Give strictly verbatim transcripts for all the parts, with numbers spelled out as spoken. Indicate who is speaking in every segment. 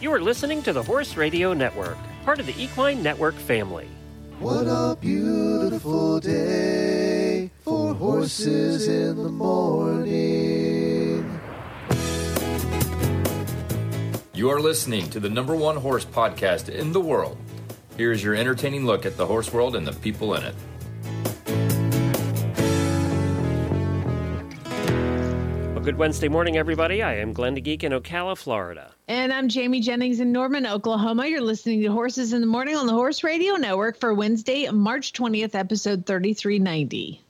Speaker 1: You are listening to the Horse Radio Network, part of the Equine Network family.
Speaker 2: What a beautiful day for horses in the morning.
Speaker 3: You are listening to the number one horse podcast in the world. Here's your entertaining look at the horse world and the people in it.
Speaker 1: Well, good Wednesday morning, everybody. I am Glenn DeGeek in Ocala, Florida.
Speaker 4: And I'm Jamie Jennings in Norman, Oklahoma. You're listening to Horses in the Morning on the Horse Radio Network for Wednesday, March twentieth, episode thirty-three ninety.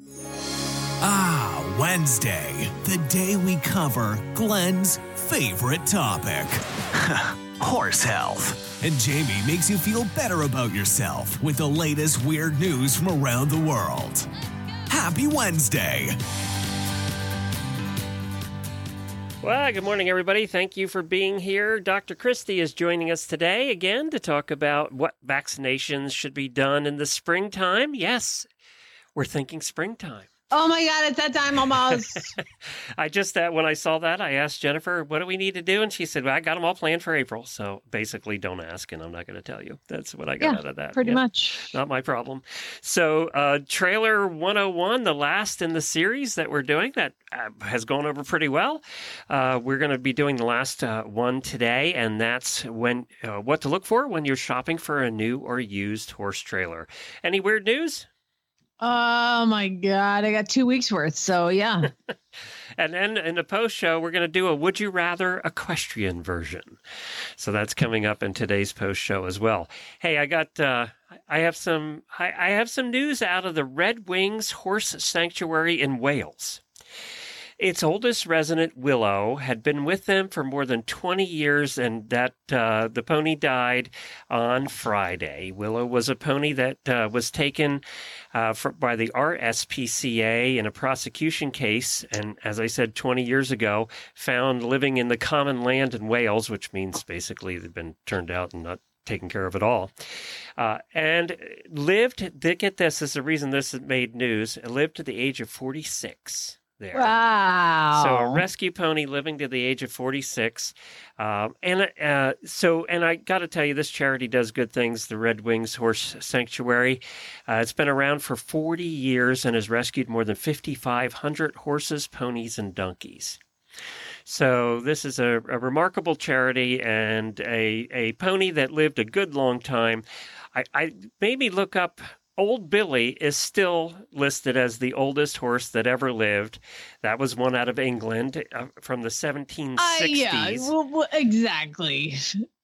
Speaker 5: Ah, Wednesday, the day we cover Glenn's favorite topic, horse health. And Jamie makes you feel better about yourself with the latest weird news from around the world. Happy Wednesday.
Speaker 1: Well, good morning, everybody. Thank you for being here. Doctor Christie is joining us today again to talk about what vaccinations should be done in the springtime. Yes, we're thinking springtime.
Speaker 4: Oh my God, it's that time almost.
Speaker 1: I just, that when I saw that, I asked Jennifer, what do we need to do? And she said, well, I got them all planned for April. So basically, don't ask, and I'm not going to tell you. That's what I got
Speaker 4: yeah,
Speaker 1: out of that.
Speaker 4: Pretty
Speaker 1: yeah,
Speaker 4: much.
Speaker 1: Not my problem. So uh, trailer one oh one, the last in the series that we're doing, that uh, has gone over pretty well. Uh, we're going to be doing the last uh, one today, and that's when uh, what to look for when you're shopping for a new or used horse trailer. Any weird news?
Speaker 4: Oh my God, I got two weeks worth. So yeah.
Speaker 1: And then in the post show, we're going to do a Would You Rather equestrian version. So that's coming up in today's post show as well. Hey, I got, uh, I have some, I, I have some news out of the Red Wings Horse Sanctuary in Wales. Its oldest resident, Willow, had been with them for more than twenty years, and that uh, the pony died on Friday. Willow was a pony that uh, was taken uh, for, by the R S P C A in a prosecution case, and as I said, twenty years ago, found living in the common land in Wales, which means basically they've been turned out and not taken care of at all, uh, and lived, get this, this is the reason this made news, lived to the age of forty-six. There.
Speaker 4: Wow.
Speaker 1: So a rescue pony living to the age of forty-six. Um, and uh, so, and I got to tell you, this charity does good things, the Red Wings Horse Sanctuary. Uh, it's been around for forty years and has rescued more than fifty-five hundred horses, ponies, and donkeys. So this is a, a remarkable charity and a, a pony that lived a good long time. I, I made me look up. Old Billy is still listed as the oldest horse that ever lived. That was one out of England uh, from the seventeen sixties.
Speaker 4: Uh, yeah, well, well, exactly.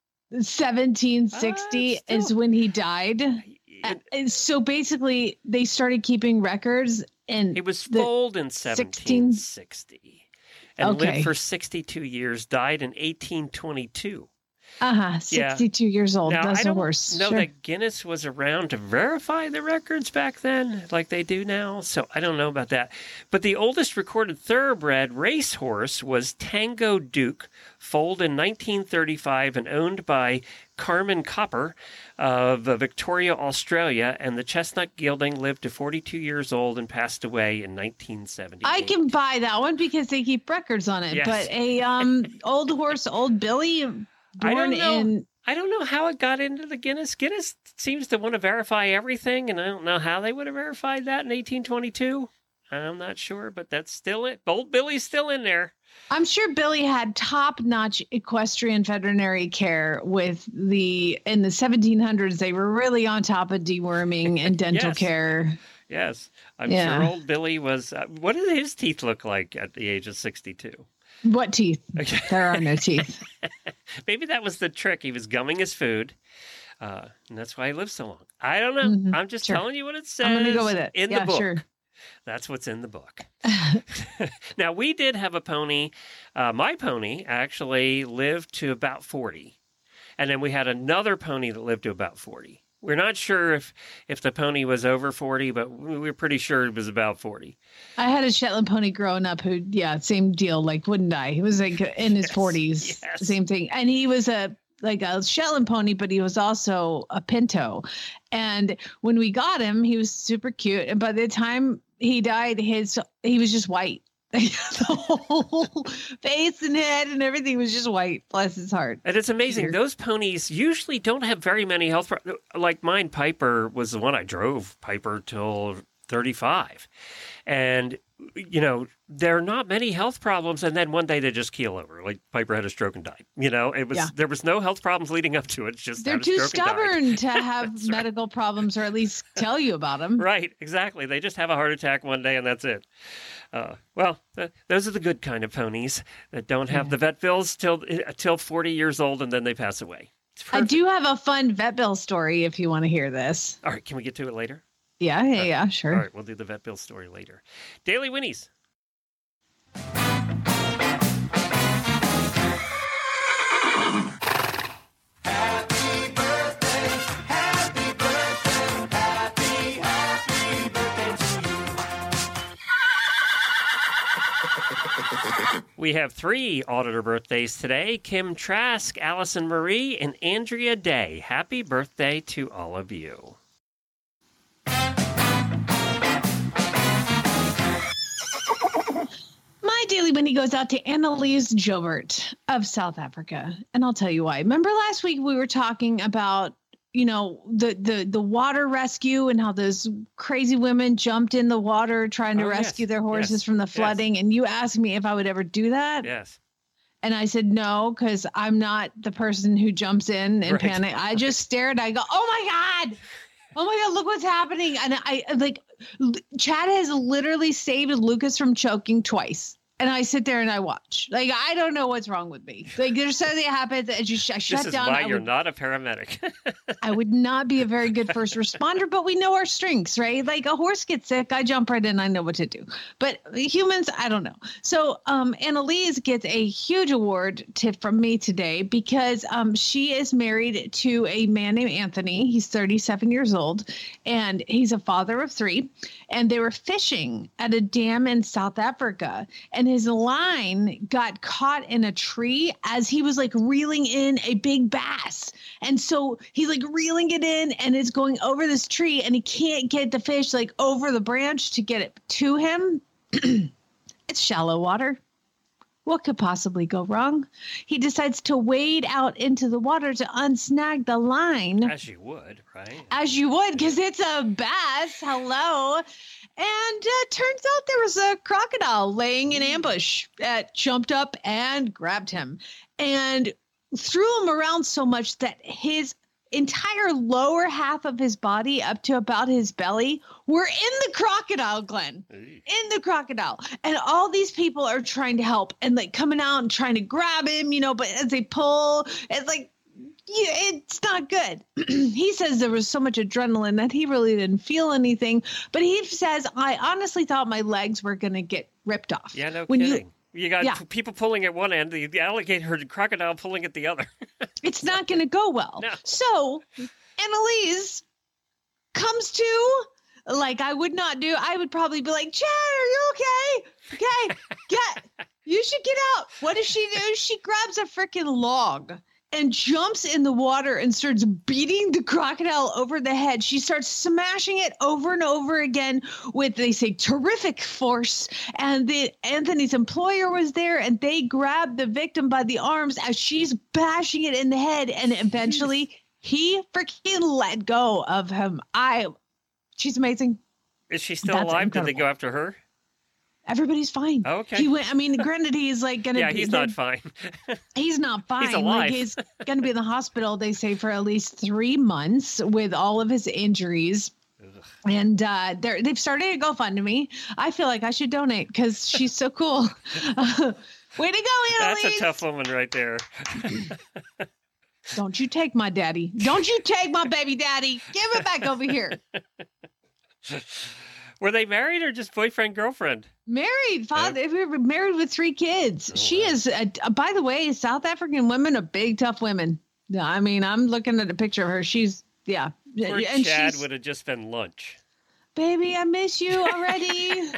Speaker 4: seventeen sixty uh, still, is when he died. It, uh, so basically, they started keeping records. And
Speaker 1: he was foaled in seventeen sixty and
Speaker 4: okay.
Speaker 1: lived for sixty-two years, died in eighteen twenty-two.
Speaker 4: Uh-huh, sixty-two yeah. years old.
Speaker 1: Now,
Speaker 4: That's
Speaker 1: I don't
Speaker 4: a horse.
Speaker 1: know
Speaker 4: sure.
Speaker 1: that Guinness was around to verify the records back then, like they do now, so I don't know about that. But the oldest recorded thoroughbred racehorse was Tango Duke, foaled in nineteen thirty-five and owned by Carmen Copper of Victoria, Australia, and the chestnut gelding lived to forty-two years old and passed away in nineteen seventy.
Speaker 4: I can buy that one because they keep records on it.
Speaker 1: Yes.
Speaker 4: But a um old horse, Old Billy... Born
Speaker 1: I don't know.
Speaker 4: in
Speaker 1: I don't know how it got into the Guinness. Guinness seems to want to verify everything, and I don't know how they would have verified that in eighteen twenty-two. I'm not sure, but that's still it. Old Billy's still in there.
Speaker 4: I'm sure Billy had top-notch equestrian veterinary care with the in the seventeen hundreds. They were really on top of deworming and dental
Speaker 1: yes.
Speaker 4: care.
Speaker 1: Yes, I'm
Speaker 4: yeah.
Speaker 1: sure old Billy was. Uh, what did his teeth look like at the age of sixty-two?
Speaker 4: What teeth? Okay. There are no teeth.
Speaker 1: Maybe that was the trick. He was gumming his food, uh, and that's why he lived so long. I don't know. Mm-hmm. I'm just sure. telling you what it says.
Speaker 4: I'm going to go with it.
Speaker 1: In
Speaker 4: yeah,
Speaker 1: the book.
Speaker 4: Sure.
Speaker 1: That's what's in the book. Now, we did have a pony. Uh, my pony actually lived to about forty. And then we had another pony that lived to about forty. We're not sure if, if the pony was over forty, but we were pretty sure it was about forty.
Speaker 4: I had a Shetland pony growing up who, yeah, same deal, like wouldn't die. He was like in his
Speaker 1: yes,
Speaker 4: forties,
Speaker 1: yes.
Speaker 4: same thing. And he was a like a Shetland pony, but he was also a Pinto. And when we got him, he was super cute. And by the time he died, his he was just white. The whole face and head and everything was just white. Bless his heart.
Speaker 1: And it's amazing.
Speaker 4: Weird.
Speaker 1: Those ponies usually don't have very many health problems. Like mine, Piper, was the one I drove Piper till thirty-five. And, you know, there are not many health problems. And then one day they just keel over. Like Piper had a stroke and died. You know, it was
Speaker 4: Yeah.
Speaker 1: there was no health problems leading up to it. It's just
Speaker 4: They're
Speaker 1: had a
Speaker 4: too
Speaker 1: stroke and died.
Speaker 4: stubborn to have
Speaker 1: That's right.
Speaker 4: medical problems or at least tell you about them.
Speaker 1: Right, exactly. They just have a heart attack one day and that's it. Uh, well, th- those are the good kind of ponies that don't have
Speaker 4: Yeah.
Speaker 1: the vet bills till till forty years old and then they pass away. It's
Speaker 4: I
Speaker 1: perfect.
Speaker 4: do have a fun vet bill story if you want to hear this.
Speaker 1: All right, can we get to it later?
Speaker 4: Yeah, yeah, yeah, sure.
Speaker 1: All right, we'll do the vet bill story later. Daily Winnies. We have three auditor birthdays today: Kim Trask, Allison Marie, and Andrea Day. Happy birthday to all of you.
Speaker 4: My daily Winnie goes out to Annalise Jobert of South Africa. And I'll tell you why. Remember last week we were talking about, you know, the the the water rescue and how those crazy women jumped in the water trying to
Speaker 1: Oh, yes,
Speaker 4: rescue their horses
Speaker 1: yes,
Speaker 4: from the
Speaker 1: yes.
Speaker 4: flooding. And you asked me if I would ever do that.
Speaker 1: Yes.
Speaker 4: And I said no, because I'm not the person who jumps in and
Speaker 1: Right.
Speaker 4: panic. I just stared. I go, oh my God. Oh my God, look what's happening. And I like L- Chad has literally saved Lucas from choking twice. And I sit there and I watch. Like, I don't know what's wrong with me. Like, there's something that happens and just I shut
Speaker 1: This is
Speaker 4: down.
Speaker 1: why
Speaker 4: I
Speaker 1: you're
Speaker 4: would,
Speaker 1: not a paramedic.
Speaker 4: I would not be a very good first responder, but we know our strengths, right? Like a horse gets sick, I jump right in, I know what to do. But humans, I don't know. So um, Annalise gets a huge award tip from me today because um, she is married to a man named Anthony. He's thirty-seven years old, and he's a father of three. And they were fishing at a dam in South Africa, and his line got caught in a tree as he was like reeling in a big bass. And so he's like reeling it in and it's going over this tree and he can't get the fish like over the branch to get it to him. It's shallow water. What could possibly go wrong? He decides to wade out into the water to unsnag the line.
Speaker 1: As you would, right?
Speaker 4: As you would, because it's a bass. Hello. And uh, turns out there was a crocodile laying in ambush that jumped up and grabbed him and threw him around so much that his entire lower half of his body up to about his belly were in the crocodile, Glenn. In the crocodile. And all these people are trying to help and like coming out and trying to grab him, you know, but as they pull, it's like, yeah, it's not good. He says there was so much adrenaline that he really didn't feel anything. But he says, I honestly thought my legs were going to get ripped off.
Speaker 1: Yeah, no
Speaker 4: When
Speaker 1: kidding. You, you got
Speaker 4: Yeah.
Speaker 1: p- people pulling at one end, the, the alligator and crocodile pulling at the other.
Speaker 4: It's not going to go well.
Speaker 1: No.
Speaker 4: So Annalise comes to, like I would not do. I would probably be like, Chad, are you okay? Okay, get, you should get out. What does she do? She grabs a freaking log and jumps in the water and starts beating the crocodile over the head. She starts smashing it over and over again with, they say, terrific force. And the Anthony's employer was there and they grabbed the victim by the arms as she's bashing it in the head. And eventually he freaking let go of him. I, she's amazing.
Speaker 1: Is she still
Speaker 4: That's
Speaker 1: alive? Did they
Speaker 4: incredible.
Speaker 1: go after her?
Speaker 4: Everybody's fine.
Speaker 1: Oh, okay.
Speaker 4: He went, I mean, granted, he's like going to
Speaker 1: Yeah,
Speaker 4: be,
Speaker 1: he's not fine.
Speaker 4: He's not fine.
Speaker 1: He's alive.
Speaker 4: Like he's going to be in the hospital, they say, for at least three months with all of his injuries. And uh, they're, they've started a GoFundMe. I feel like I should donate because she's so cool. Uh, way to go, Annalise.
Speaker 1: That's a tough woman right there.
Speaker 4: Don't you take my daddy. Don't you take my baby daddy. Give it back over here.
Speaker 1: Were they married or just boyfriend, girlfriend?
Speaker 4: Married, father, we were married with three kids.
Speaker 1: Oh,
Speaker 4: she
Speaker 1: wow.
Speaker 4: is, a, by the way, South African women are big, tough women. Yeah, I mean, I'm looking at a picture of her. She's, yeah.
Speaker 1: Poor
Speaker 4: and
Speaker 1: Chad
Speaker 4: she's,
Speaker 1: would have just been lunch.
Speaker 4: baby, I miss you already.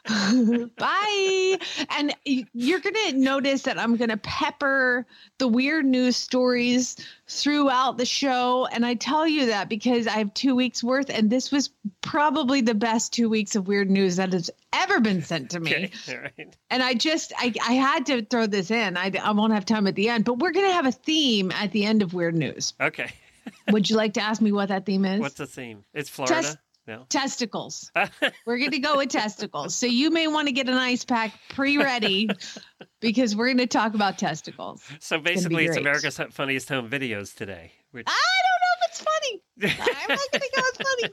Speaker 4: Bye. And you're going to notice that I'm going to pepper the weird news stories throughout the show. And I tell you that because I have two weeks worth, and this was probably the best two weeks of weird news that has ever been sent to me.
Speaker 1: Okay. All right.
Speaker 4: And I just, I, I had to throw this in. I, I won't have time at the end, but we're going to have a theme at the end of weird news.
Speaker 1: Okay.
Speaker 4: Would you like to ask me what that theme is?
Speaker 1: What's the theme? It's Florida.
Speaker 4: Test-
Speaker 1: no.
Speaker 4: Testicles. We're going to go with testicles. So you may want to get an ice pack pre-ready because we're going to talk about testicles.
Speaker 1: So basically, it's America's Funniest Home Videos today. Which...
Speaker 4: I don't know if it's funny. I'm not going to go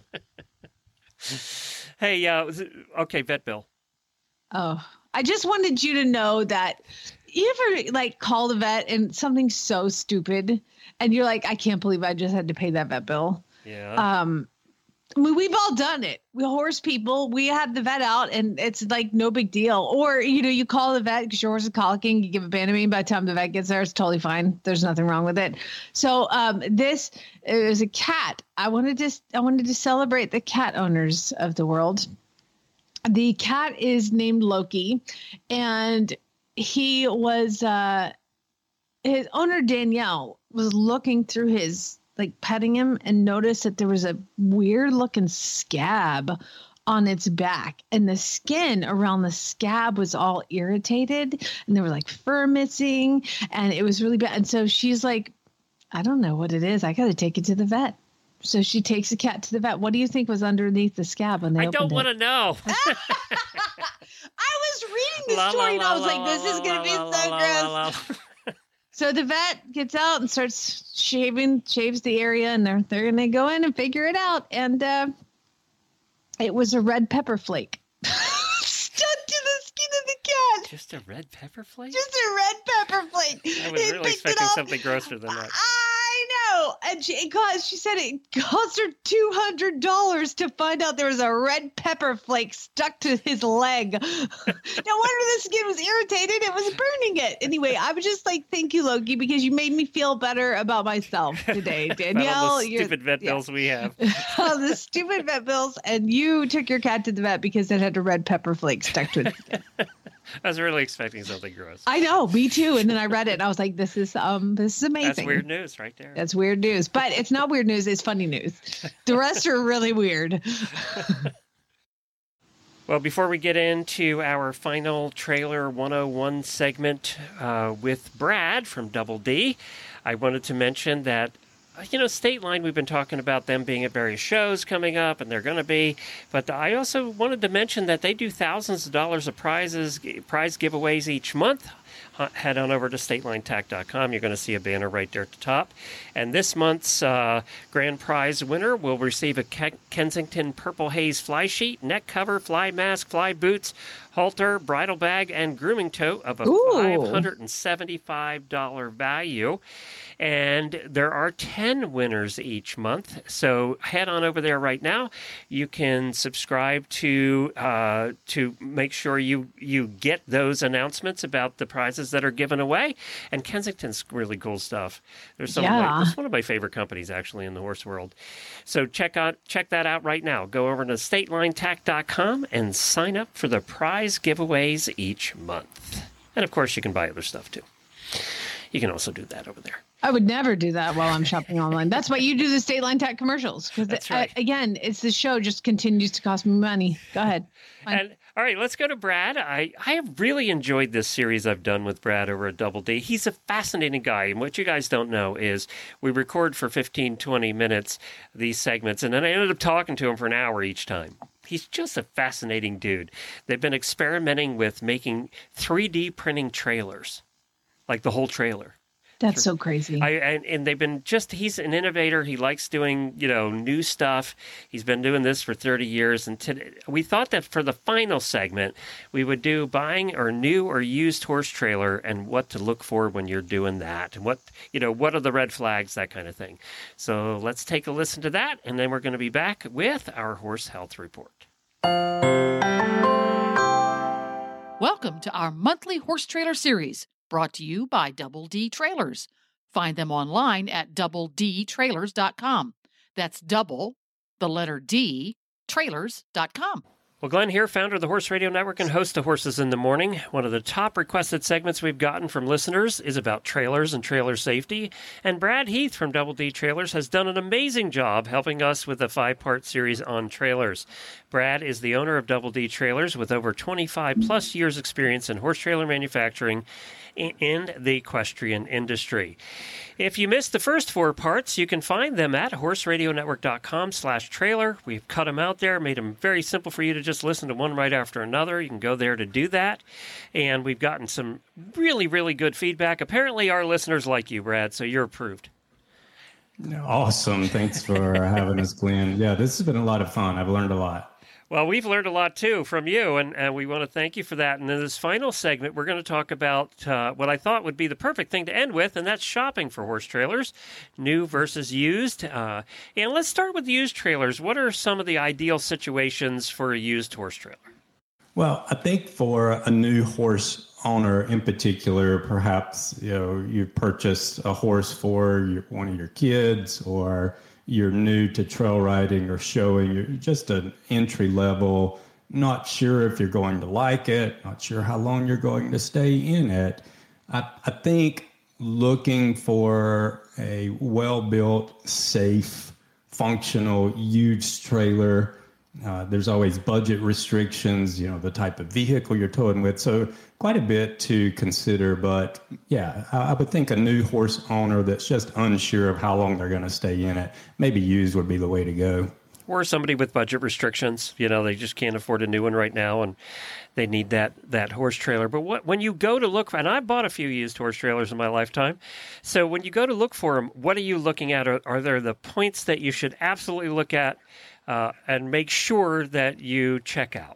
Speaker 4: with funny.
Speaker 1: Hey, uh, okay, vet bill.
Speaker 4: Oh, I just wanted you to know that you ever like call the vet and something's so stupid and you're like, I can't believe I just had to pay that vet bill.
Speaker 1: Yeah.
Speaker 4: Um, I mean, we've all done it. We horse people, we had the vet out and it's like no big deal. Or, you know, you call the vet because your horse is colicking, you give a Banamine. By the time the vet gets there, it's totally fine. There's nothing wrong with it. So um, this is a cat. I wanted to, I wanted to celebrate the cat owners of the world. The cat is named Loki, and he was, uh, his owner Danielle was looking through his, like petting him and noticed that there was a weird looking scab on its back, and the skin around the scab was all irritated and there were like fur missing and it was really bad. And so she's like, I don't know what it is. I got to take it to the vet. So she takes the cat to the vet. What do you think was underneath the scab when they
Speaker 1: I
Speaker 4: opened
Speaker 1: don't want to know.
Speaker 4: I was reading the story and I was like, this is going to be so gross. So the vet gets out and starts shaving, shaves the area, and they're they're going to go in and figure it out. And uh, it was a red pepper flake stuck to the skin of the cat.
Speaker 1: Just a red pepper flake?
Speaker 4: Just a red pepper flake.
Speaker 1: I was
Speaker 4: He
Speaker 1: really
Speaker 4: picked it
Speaker 1: expecting
Speaker 4: up.
Speaker 1: something grosser than that.
Speaker 4: I know. And she, it cost, she said it cost her two hundred dollars to find out there was a red pepper flake stuck to his leg. No wonder the skin was irritated. It was burning it. Anyway, I was just like, thank you, Loki, because you made me feel better about myself today, Danielle.
Speaker 1: About all the
Speaker 4: you're-
Speaker 1: stupid vet
Speaker 4: yeah.
Speaker 1: bills we have.
Speaker 4: All the stupid vet bills. And you took your cat to the vet because it had a red pepper flake stuck to its skin.
Speaker 1: I was really expecting something gross.
Speaker 4: I know, me too. And then I read it and I was like, this is um this is amazing.
Speaker 1: That's weird news right there.
Speaker 4: That's weird news. But it's not weird news, it's funny news. The rest are really weird.
Speaker 1: Well, before we get into our final Trailer one oh one segment uh, with Brad from Double D, I wanted to mention that, you know, State Line, we've been talking about them being at various shows coming up, and they're going to be. But I also wanted to mention that they do thousands of dollars of prizes, prize giveaways each month. Head on over to state line tack dot com. You're going to see a banner right there at the top. And this month's uh, grand prize winner will receive a Ke- Kensington Purple Haze fly sheet, neck cover, fly mask, fly boots, halter, bridle bag, and grooming tote of a
Speaker 4: Ooh.
Speaker 1: five hundred seventy-five dollars value. And there are ten winners each month. So head on over there right now. You can subscribe to uh, to make sure you, you get those announcements about the prizes that are given away. And Kensington's really cool stuff. There's some
Speaker 4: Yeah.
Speaker 1: of my, it's one of my favorite companies, actually, in the horse world. So check out check that out right now. Go over to state line tack dot com and sign up for the prize giveaways each month. And, of course, you can buy other stuff, too. You can also do that over there.
Speaker 4: I would never do that while I'm shopping online. That's why you do the State Line Tack commercials. Because
Speaker 1: That's right.
Speaker 4: again, it's the show just continues to cost me money. Go ahead. Fine.
Speaker 1: And all right, let's go to Brad. I, I have really enjoyed this series I've done with Brad over at Double D. He's a fascinating guy. And what you guys don't know is we record for fifteen, twenty minutes these segments, and then I ended up talking to him for an hour each time. He's just a fascinating dude. They've been experimenting with making three D printing trailers, like the whole trailer.
Speaker 4: That's so crazy.
Speaker 1: I, and, and they've been just, he's an innovator. He likes doing, you know, new stuff. He's been doing this for thirty years. And today, we thought that for the final segment, we would do buying or new or used horse trailer and what to look for when you're doing that. And what, you know, what are the red flags, that kind of thing. So let's take a listen to that. And then we're going to be back with our horse health report.
Speaker 6: Welcome to our monthly horse trailer series, brought to you by Double D Trailers. Find them online at double d trailers dot com. That's double, the letter D, trailers dot com.
Speaker 1: Well, Glenn here, founder of the Horse Radio Network and host of Horses in the Morning. One of the top requested segments we've gotten from listeners is about trailers and trailer safety. And Brad Heath from Double D Trailers has done an amazing job helping us with a five-part series on trailers. Brad is the owner of Double D Trailers with over twenty-five plus years experience in horse trailer manufacturing in the equestrian industry. If you missed the first four parts, you can find them at horse radio network dot com slash trailer. We've cut them out there, made them very simple for you to just listen to one right after another. You can go there to do that. And we've gotten some really, really good feedback. Apparently our listeners like you, Brad, so you're approved.
Speaker 7: Awesome. Thanks for having us, Glenn. Yeah, this has been a lot of fun. I've learned a lot.
Speaker 1: Well, we've learned a lot, too, from you, and, and we want to thank you for that. And in this final segment, we're going to talk about uh, what I thought would be the perfect thing to end with, and that's shopping for horse trailers, new versus used. Uh, and let's start with used trailers. What are some of the ideal situations for a used horse trailer?
Speaker 7: Well, I think for a new horse owner in particular, perhaps you know you purchased a horse for your, one of your kids, or you're new to trail riding or showing, you're just an entry level, not sure if you're going to like it, not sure how long you're going to stay in it. I, I think looking for a well-built, safe, functional, used trailer. Uh, there's always budget restrictions, you know, the type of vehicle you're towing with. So quite a bit to consider. But yeah, I, I would think a new horse owner that's just unsure of how long they're going to stay in it, maybe used would be the way to go.
Speaker 1: Or somebody with budget restrictions, you know, they just can't afford a new one right now and they need that that horse trailer. But what, when you go to look for, and I bought a few used horse trailers in my lifetime, so when you go to look for them, what are you looking at? Are, are there the points that you should absolutely look at uh, and make sure that you check out?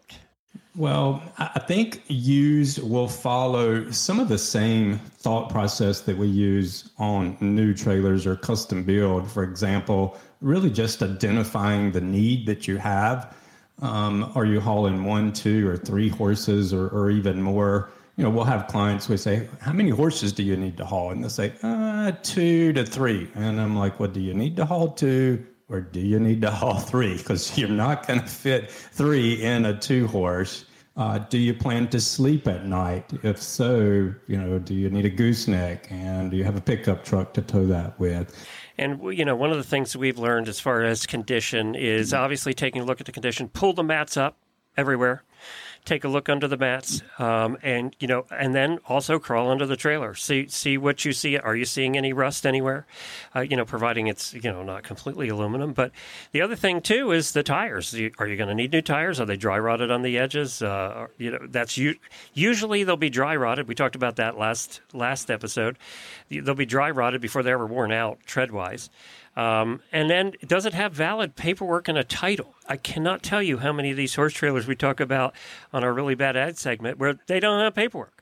Speaker 7: Well, I think used will follow some of the same thought process that we use on new trailers or custom build. For example, really just identifying the need that you have. Um, are you hauling one, two, or three horses, or, or even more? You know, we'll have clients who say, how many horses do you need to haul? And they'll say, uh, two to three. And I'm like, well, do you need to haul two? Or do you need to haul three? Because you're not going to fit three in a two horse. Uh, do you plan to sleep at night? If so, you know, do you need a gooseneck? And do you have a pickup truck to tow that with?
Speaker 1: And, you know, one of the things that we've learned as far as condition is obviously taking a look at the condition, pull the mats up everywhere. Take a look under the mats, um, and you know, and then also crawl under the trailer. See, see what you see. Are you seeing any rust anywhere? Uh, you know, providing it's you know not completely aluminum. But the other thing too is the tires. Are you going to need new tires? Are they dry rotted on the edges? Uh, you know, that's u- usually they'll be dry rotted. We talked about that last last episode. They'll be dry rotted before they're ever worn out tread wise. Um, and then, does it have valid paperwork and a title? I cannot tell you how many of these horse trailers we talk about on our Really Bad Ad segment where they don't have paperwork.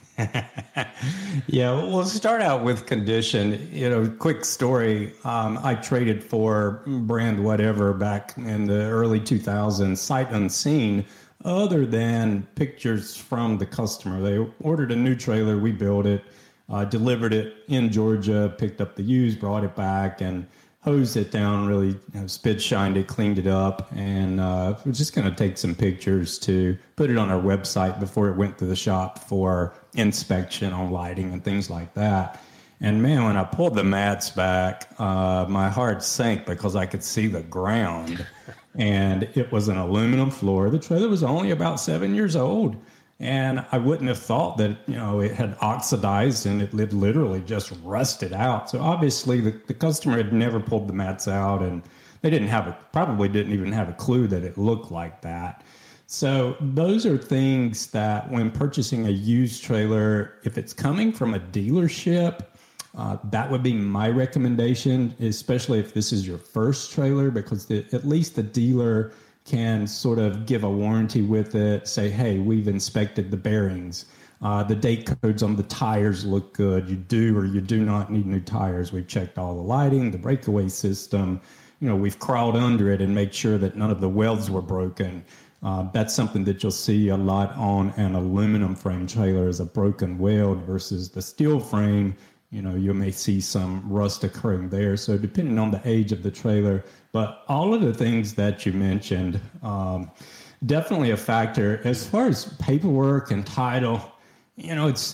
Speaker 7: Yeah, we'll start out with condition. You know, quick story. Um, I traded for brand whatever back in the early two thousands, sight unseen, other than pictures from the customer. They ordered a new trailer, we built it, uh, delivered it in Georgia, picked up the used, brought it back, and hosed it down, really you know, spit shined it, cleaned it up, and uh, we're just going to take some pictures to put it on our website before it went to the shop for inspection on lighting and things like that. And man, when I pulled the mats back, uh, my heart sank because I could see the ground, and it was an aluminum floor. The trailer was only about seven years old. And I wouldn't have thought that, you know, it had oxidized and it literally just rusted out. So obviously the, the customer had never pulled the mats out, and they didn't have a, probably didn't even have a clue that it looked like that. So those are things that when purchasing a used trailer, if it's coming from a dealership, uh, that would be my recommendation, especially if this is your first trailer, because the, at least the dealer can sort of give a warranty with it, say, hey, we've inspected the bearings. Uh, the date codes on the tires look good. You do or you do not need new tires. We've checked all the lighting, the breakaway system. You know, we've crawled under it and made sure that none of the welds were broken. Uh, that's something that you'll see a lot on an aluminum frame trailer, is a broken weld versus the steel frame. you know, you may see some rust occurring there. So depending on the age of the trailer, but all of the things that you mentioned, um, definitely a factor. As far as paperwork and title, you know, it's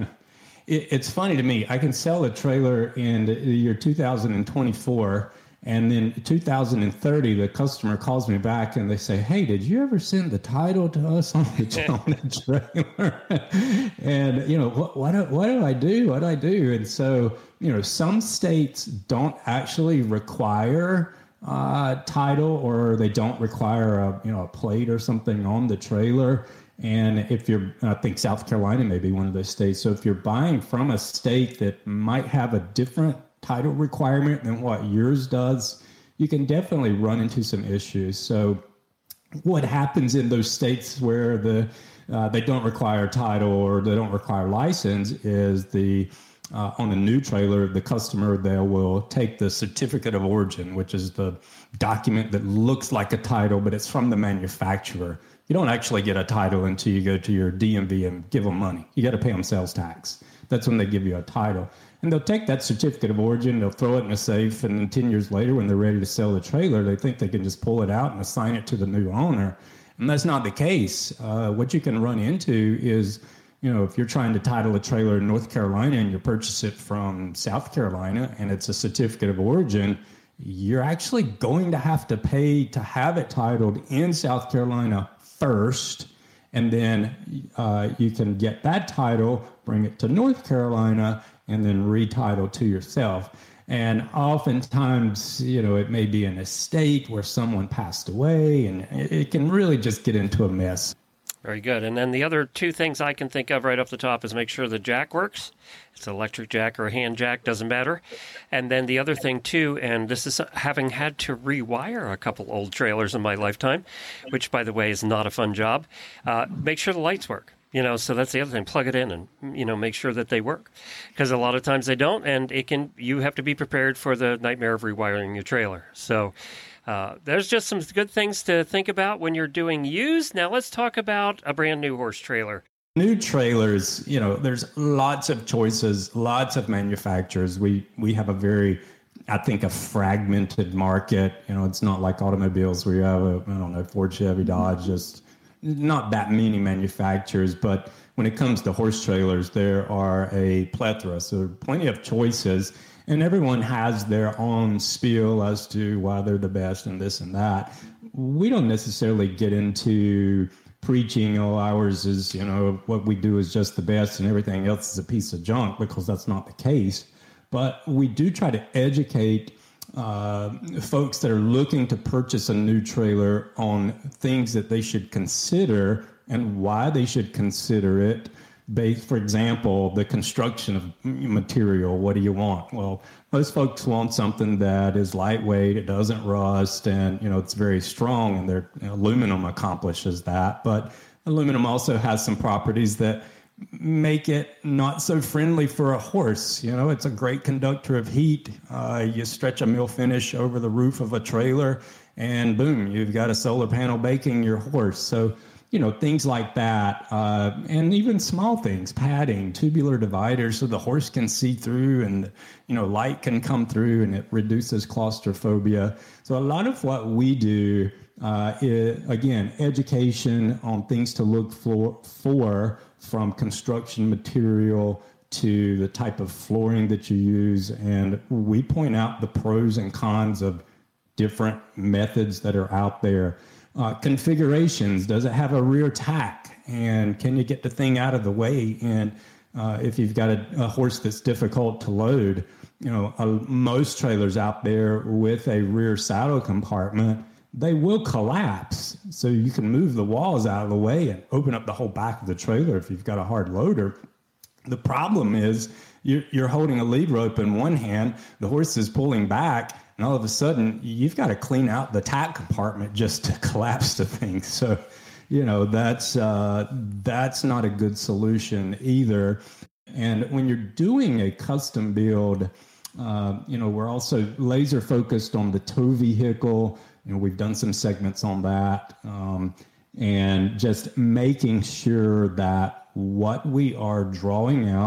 Speaker 7: it, it's funny to me. I can sell a trailer in the year two thousand twenty-four, and then two thousand thirty, the customer calls me back and they say, "Hey, did you ever send the title to us on the, on the trailer?" And, you know, what, what, do, what do I do? What do I do? And so, you know, some states don't actually require uh, title, or they don't require a, you know, a plate or something on the trailer. And if you're, I think South Carolina may be one of those states. So if you're buying from a state that might have a different title requirement than what yours does, you can definitely run into some issues. So what happens in those states where the uh, they don't require title or they don't require license is the uh, on a new trailer, the customer, they will take the certificate of origin, which is the document that looks like a title, but it's from the manufacturer. You don't actually get a title until you go to your D M V and give them money. You got to pay them sales tax. That's when they give you a title. And they'll take that certificate of origin, they'll throw it in a safe, and then ten years later, when they're ready to sell the trailer, they think they can just pull it out and assign it to the new owner. And that's not the case. Uh, what you can run into is, you know, if you're trying to title a trailer in North Carolina and you purchase it from South Carolina and it's a certificate of origin, you're actually going to have to pay to have it titled in South Carolina first. And then uh, you can get that title, bring it to North Carolina, and then retitle to yourself. And oftentimes, you know, it may be an estate where someone passed away, and it can really just get into a mess.
Speaker 1: Very good. And then the other two things I can think of right off the top is make sure the jack works. It's an electric jack or a hand jack, doesn't matter. And then the other thing too, and this is having had to rewire a couple old trailers in my lifetime, which by the way is not a fun job, uh, make sure the lights work. You know, so that's the other thing. Plug it in and, you know, make sure that they work, because a lot of times they don't, and it can. You have to be prepared for the nightmare of rewiring your trailer. So uh, there's just some good things to think about when you're doing used. Now let's talk about a brand new horse trailer.
Speaker 7: New trailers, you know, there's lots of choices, lots of manufacturers. We we have a very, I think, a fragmented market. You know, it's not like automobiles where you have a, I don't know, Ford, Chevy, Dodge, just not that many manufacturers. But when it comes to horse trailers, there are a plethora. So plenty of choices, and everyone has their own spiel as to why they're the best and this and that. We don't necessarily get into preaching, oh, ours is, you know, what we do is just the best and everything else is a piece of junk, because that's not the case. But we do try to educate uh, folks that are looking to purchase a new trailer on things that they should consider and why they should consider it. Based, for example, the construction of material. What do you want? Well, most folks want something that is lightweight, it doesn't rust, and, you know, it's very strong, and their you know, aluminum accomplishes that. But aluminum also has some properties that make it not so friendly for a horse. You know, it's a great conductor of heat. Uh, you stretch a mill finish over the roof of a trailer, and boom, you've got a solar panel baking your horse. So, you know, things like that, uh, and even small things, padding, tubular dividers, so the horse can see through and, you know, light can come through, and it reduces claustrophobia. So a lot of what we do uh, is, again, education on things to look for, for from construction material to the type of flooring that you use. And we point out the pros and cons of different methods that are out there. Uh, configurations, does it have a rear tack? And can you get the thing out of the way? And uh, if you've got a, a horse that's difficult to load, you know, uh, most trailers out there with a rear saddle compartment, they will collapse. So you can move the walls out of the way and open up the whole back of the trailer if you've got a hard loader. The problem is you're, you're holding a lead rope in one hand, the horse is pulling back, and all of a sudden, you've got to clean out the tack compartment just to collapse the thing. So, you know, that's uh, that's not a good solution either. And when you're doing a custom build, uh, you know, we're also laser focused on the tow vehicle. You know, we've done some segments on that, um, and just making sure that what we are drawing out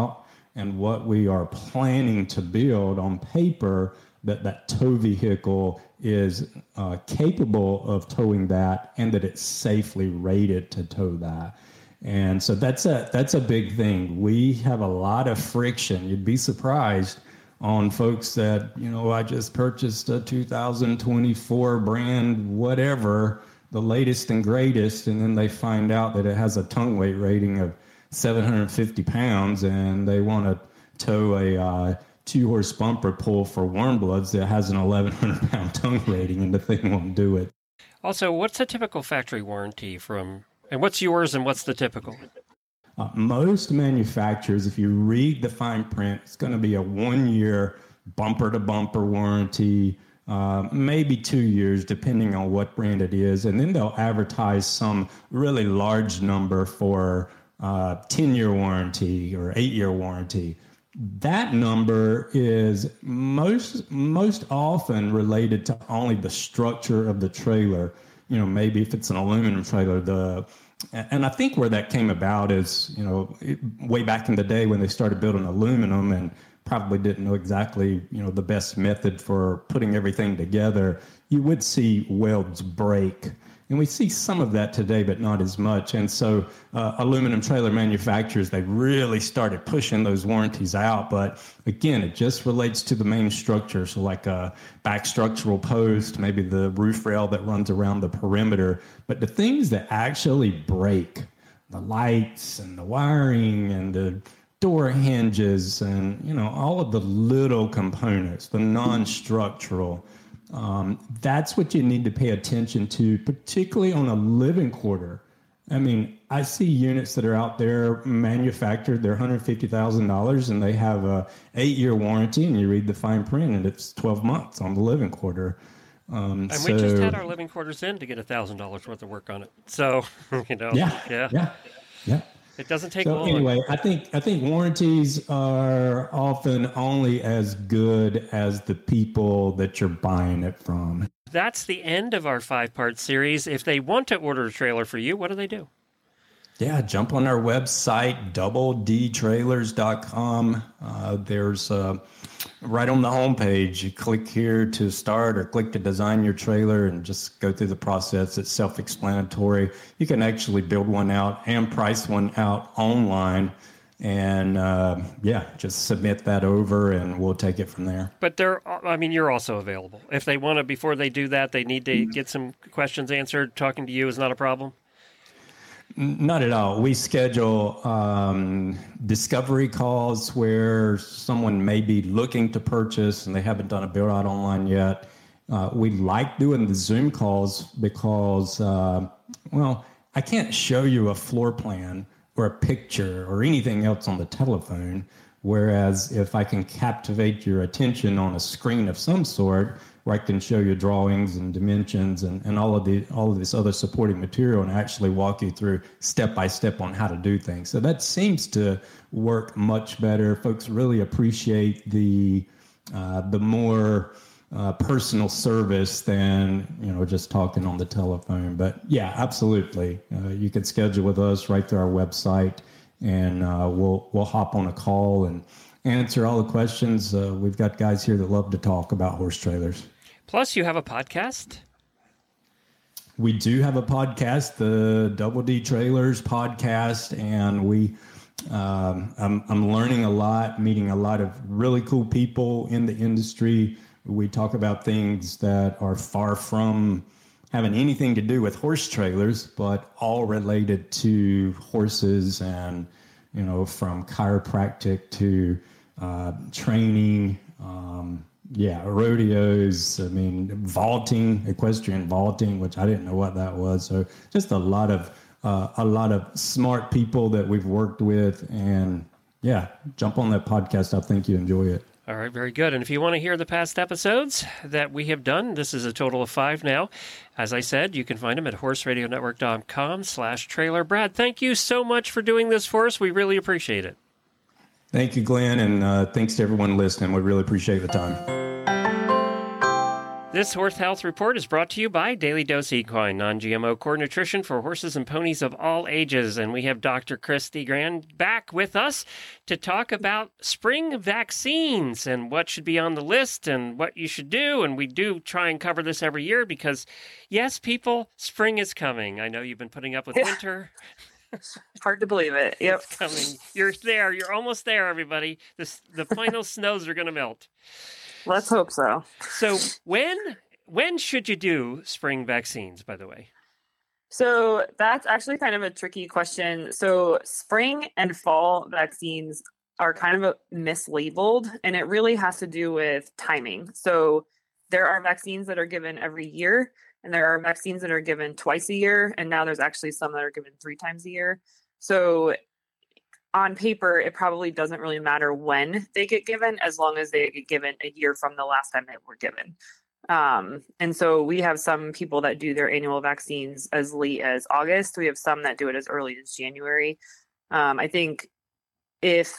Speaker 7: and what we are planning to build on paper, that that tow vehicle is uh, capable of towing that, and that it's safely rated to tow that. And so that's a that's a big thing. We have a lot of friction. You'd be surprised on folks that, you know, I just purchased a two thousand twenty-four brand whatever, the latest and greatest, and then they find out that it has a tongue weight rating of seven hundred fifty pounds, and they want to tow a uh, two-horse bumper pull for warm bloods that has an eleven hundred pound tongue rating, and the thing won't do it.
Speaker 1: Also, what's a typical factory warranty from, and what's yours and what's the typical?
Speaker 7: Uh, most manufacturers, if you read the fine print, it's going to be a one-year bumper-to-bumper warranty, uh, maybe two years, depending on what brand it is. And then they'll advertise some really large number for uh, ten-year warranty or eight-year warranty. That number is most most often related to only the structure of the trailer. You know, maybe if it's an aluminum trailer, the and I think where that came about is, you know, it, way back in the day when they started building aluminum and probably didn't know exactly, you know, the best method for putting everything together, you would see welds break. And we see some of that today, but not as much. And so uh, aluminum trailer manufacturers, they really started pushing those warranties out. But again, it just relates to the main structure. So like a back structural post, maybe the roof rail that runs around the perimeter. But the things that actually break, the lights and the wiring and the door hinges and, you know, all of the little components, the non-structural, Um, that's what you need to pay attention to, particularly on a living quarter. I mean, I see units that are out there manufactured, they're one hundred fifty thousand dollars, and they have a eight-year warranty, and you read the fine print, and it's twelve months on the living quarter. Um,
Speaker 1: and
Speaker 7: so,
Speaker 1: we just had our living quarters in to get one thousand dollars worth of work on it. So, you know,
Speaker 7: yeah,
Speaker 1: yeah,
Speaker 7: yeah, yeah.
Speaker 1: It doesn't take
Speaker 7: so
Speaker 1: long.
Speaker 7: Anyway, I think I think warranties are often only as good as the people that you're buying it from.
Speaker 1: That's the end of our five-part series. If they want to order a trailer for you, what do they do?
Speaker 7: Yeah, jump on our website, double d trailers dot com. Uh, there's uh, right on the homepage, you click here to start or click to design your trailer and just go through the process. It's self-explanatory. You can actually build one out and price one out online. And uh, yeah, just submit that over and we'll take it from there.
Speaker 1: But they're, I mean, you're also available. If they want to, before they do that, they need to get some questions answered. Talking to you is not a problem?
Speaker 7: Not at all. We schedule um, discovery calls where someone may be looking to purchase and they haven't done a build out online yet. Uh, we like doing the Zoom calls because, uh, well, I can't show you a floor plan or a picture or anything else on the telephone. Whereas if I can captivate your attention on a screen of some sort, where I can show you drawings and dimensions and, and all of the all of this other supporting material and actually walk you through step by step on how to do things. So that seems to work much better. Folks really appreciate the uh, the more uh, personal service than, you know, just talking on the telephone. But yeah, absolutely. Uh, you can schedule with us right through our website, and uh, we'll we'll hop on a call and answer all the questions. Uh, we've got guys here that love to talk about horse trailers.
Speaker 1: Plus, you have a podcast.
Speaker 7: We do have a podcast, the Double D Trailers podcast, and we um, I'm, I'm learning a lot, meeting a lot of really cool people in the industry. We talk about things that are far from having anything to do with horse trailers, but all related to horses, and, you know, from chiropractic to uh, training, um, yeah, rodeos, I mean, vaulting, equestrian vaulting, which I didn't know what that was. So just a lot of, uh, a lot of smart people that we've worked with, and yeah, jump on that podcast. I think you enjoy it.
Speaker 1: All right, very good. And if you want to hear the past episodes that we have done, this is a total of five now. As I said, you can find them at horse radio network dot com slash trailer. Brad, thank you so much for doing this for us. We really appreciate it.
Speaker 7: Thank you, Glenn, and uh, thanks to everyone listening. We really appreciate the time.
Speaker 1: This Horse Health Report is brought to you by Daily Dose Equine, non-G M O core nutrition for horses and ponies of all ages. And we have Doctor Christy Grand back with us to talk about spring vaccines and what should be on the list and what you should do. And we do try and cover this every year because, yes, people, spring is coming. I know you've been putting up with
Speaker 8: Yeah.
Speaker 1: winter.
Speaker 8: Hard to believe it. Yep.
Speaker 1: It's coming. You're there. You're almost there, everybody. The, the final snows are going to melt.
Speaker 8: Let's hope so.
Speaker 1: So when when should you do spring vaccines, by the way?
Speaker 8: So that's actually kind of a tricky question. So spring and fall vaccines are kind of a mislabeled, and it really has to do with timing. So there are vaccines that are given every year, and there are vaccines that are given twice a year, and now there's actually some that are given three times a year. So on paper, it probably doesn't really matter when they get given as long as they get given a year from the last time they were given. Um, and so we have some people that do their annual vaccines as late as August. We have some that do it as early as January. Um, I think if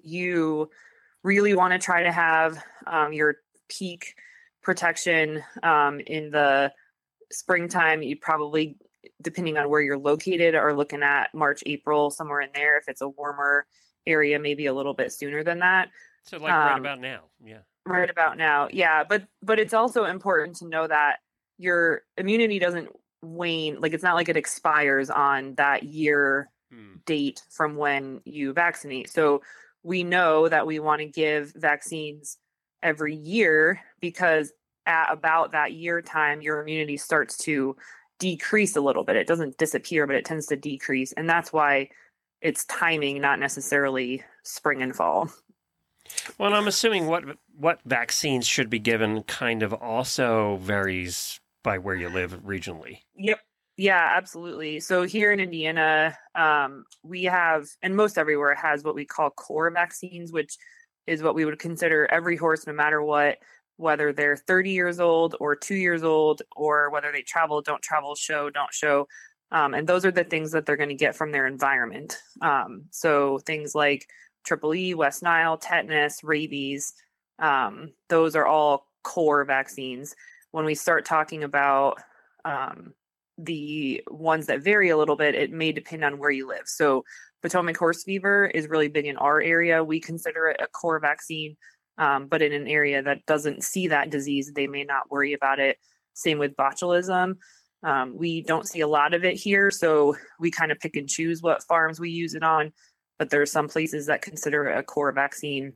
Speaker 8: you really want to try to have um, your peak protection um, in the springtime, you probably, depending on where you're located, are looking at March, April, somewhere in there. If it's a warmer area, maybe a little bit sooner than that.
Speaker 1: So like right
Speaker 8: Um,
Speaker 1: about now. Yeah.
Speaker 8: Right about now. Yeah. But, but it's also important to know that your immunity doesn't wane. Like, it's not like it expires on that year
Speaker 1: Hmm.
Speaker 8: date from when you vaccinate. So we know that we want to give vaccines every year because at about that year time, your immunity starts to decrease a little bit. It doesn't disappear, but it tends to decrease. And that's why it's timing, not necessarily spring and fall.
Speaker 1: Well, I'm assuming what what vaccines should be given kind of also varies by where you live regionally.
Speaker 8: Yep. Yeah, absolutely. So here in Indiana, um, we have, and most everywhere has what we call core vaccines, which is what we would consider every horse, no matter what, whether they're thirty years old or two years old, or whether they travel, don't travel, show, don't show. Um, and those are the things that they're going to get from their environment. Um, so things like Triple E, West Nile, tetanus, rabies, um, those are all core vaccines. When we start talking about um, the ones that vary a little bit, it may depend on where you live. So Potomac horse fever is really big in our area. We consider it a core vaccine. Um, but in an area that doesn't see that disease, they may not worry about it. Same with botulism. Um, we don't see a lot of it here, so we kind of pick and choose what farms we use it on. But there are some places that consider it a core vaccine.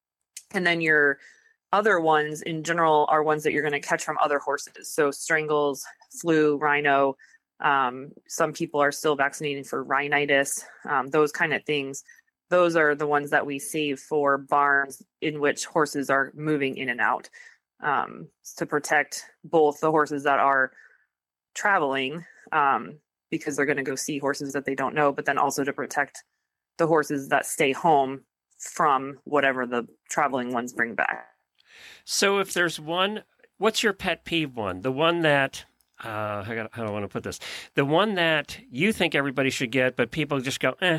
Speaker 8: And then your other ones in general are ones that you're going to catch from other horses. So strangles, flu, rhino. Um, some people are still vaccinating for rhinitis, um, those kind of things. Those are the ones that we save for barns in which horses are moving in and out, um, to protect both the horses that are traveling, um, because they're going to go see horses that they don't know, but then also to protect the horses that stay home from whatever the traveling ones bring back.
Speaker 1: So if there's one, what's your pet peeve one? The one that, uh, I got, how do I want to put this? The one that you think everybody should get, but people just go, eh.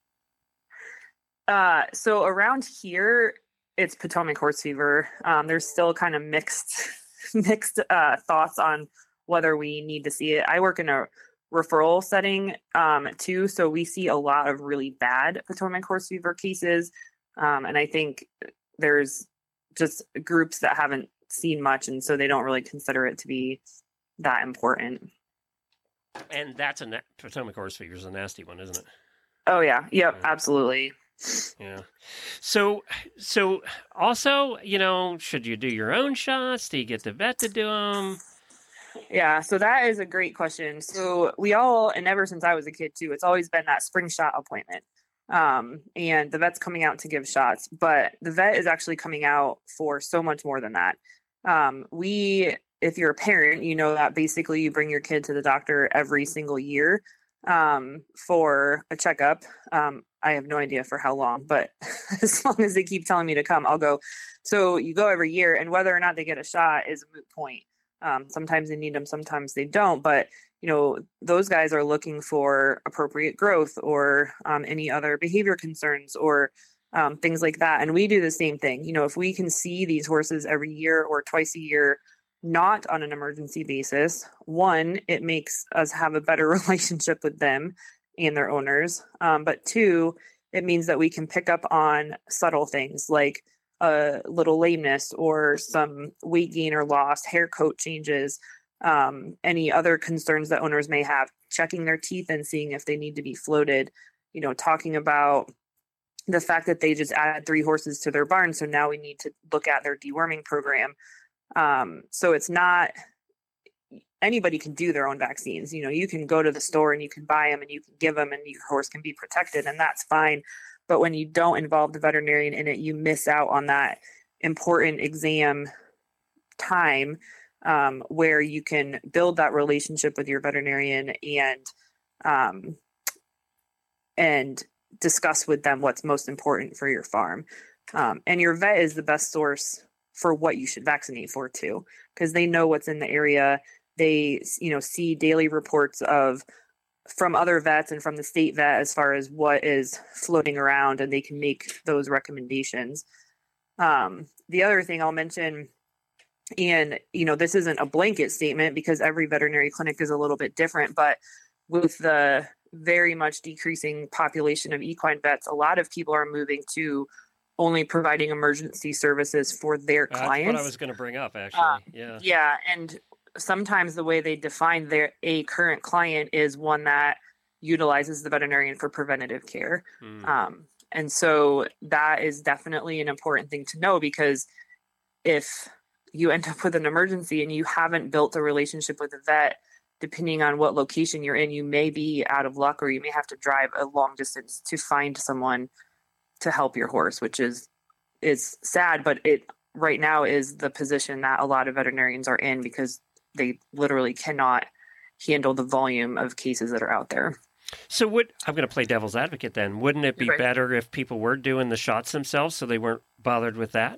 Speaker 8: Uh, so around here, it's Potomac horse fever. Um, there's still kind of mixed, mixed uh, thoughts on whether we need to see it. I work in a referral setting um, too, so we see a lot of really bad Potomac horse fever cases. Um, and I think there's just groups that haven't seen much, and so they don't really consider it to be that important.
Speaker 1: And that's a na- Potomac horse fever is a nasty one, isn't it?
Speaker 8: Oh yeah, yep,
Speaker 1: Yeah.
Speaker 8: absolutely.
Speaker 1: Yeah. So, so also, you know, should you do your own shots? Do you get the vet to do them?
Speaker 8: Yeah, so that is a great question. So we all, and ever since I was a kid too, it's always been that spring shot appointment. Um, and the vet's coming out to give shots, but the vet is actually coming out for so much more than that. Um, we, if you're a parent, you know that basically you bring your kid to the doctor every single year um, for a checkup. Um, I have no idea for how long, but as long as they keep telling me to come, I'll go. So you go every year, and whether or not they get a shot is a moot point. Um, sometimes they need them, sometimes they don't. But, you know, those guys are looking for appropriate growth or um, any other behavior concerns or um, things like that. And we do the same thing. You know, if we can see these horses every year or twice a year not on an emergency basis, one, it makes us have a better relationship with them and their owners. Um, but two, it means that we can pick up on subtle things like a little lameness or some weight gain or loss, hair coat changes, um, any other concerns that owners may have, checking their teeth and seeing if they need to be floated, you know, talking about the fact that they just added three horses to their barn. So now we need to look at their deworming program. Um, so it's not, anybody can do their own vaccines. You know, you can go to the store and you can buy them and you can give them and your horse can be protected, and that's fine. But when you don't involve the veterinarian in it, you miss out on that important exam time um, where you can build that relationship with your veterinarian and um, and discuss with them what's most important for your farm. Um, and your vet is the best source for what you should vaccinate for too, because they know what's in the area. They, you know, see daily reports of from other vets and from the state vet as far as what is floating around, and they can make those recommendations. Um, the other thing I'll mention, and, you know, this isn't a blanket statement because every veterinary clinic is a little bit different, but with the very much decreasing population of equine vets, a lot of people are moving to only providing emergency services for their
Speaker 1: That's
Speaker 8: clients.
Speaker 1: what I was going to bring up, actually.
Speaker 8: Uh,
Speaker 1: yeah.
Speaker 8: Yeah. And sometimes the way they define their a current client is one that utilizes the veterinarian for preventative care.
Speaker 1: Mm.
Speaker 8: Um, and so that is definitely an important thing to know, because if you end up with an emergency and you haven't built a relationship with a vet, depending on what location you're in, you may be out of luck, or you may have to drive a long distance to find someone to help your horse, which is is sad, but it right now is the position that a lot of veterinarians are in because they literally cannot handle the volume of cases that are out there.
Speaker 1: So would I'm going to play devil's advocate then. Wouldn't it be
Speaker 8: Right.
Speaker 1: better if people were doing the shots themselves so they weren't bothered with that?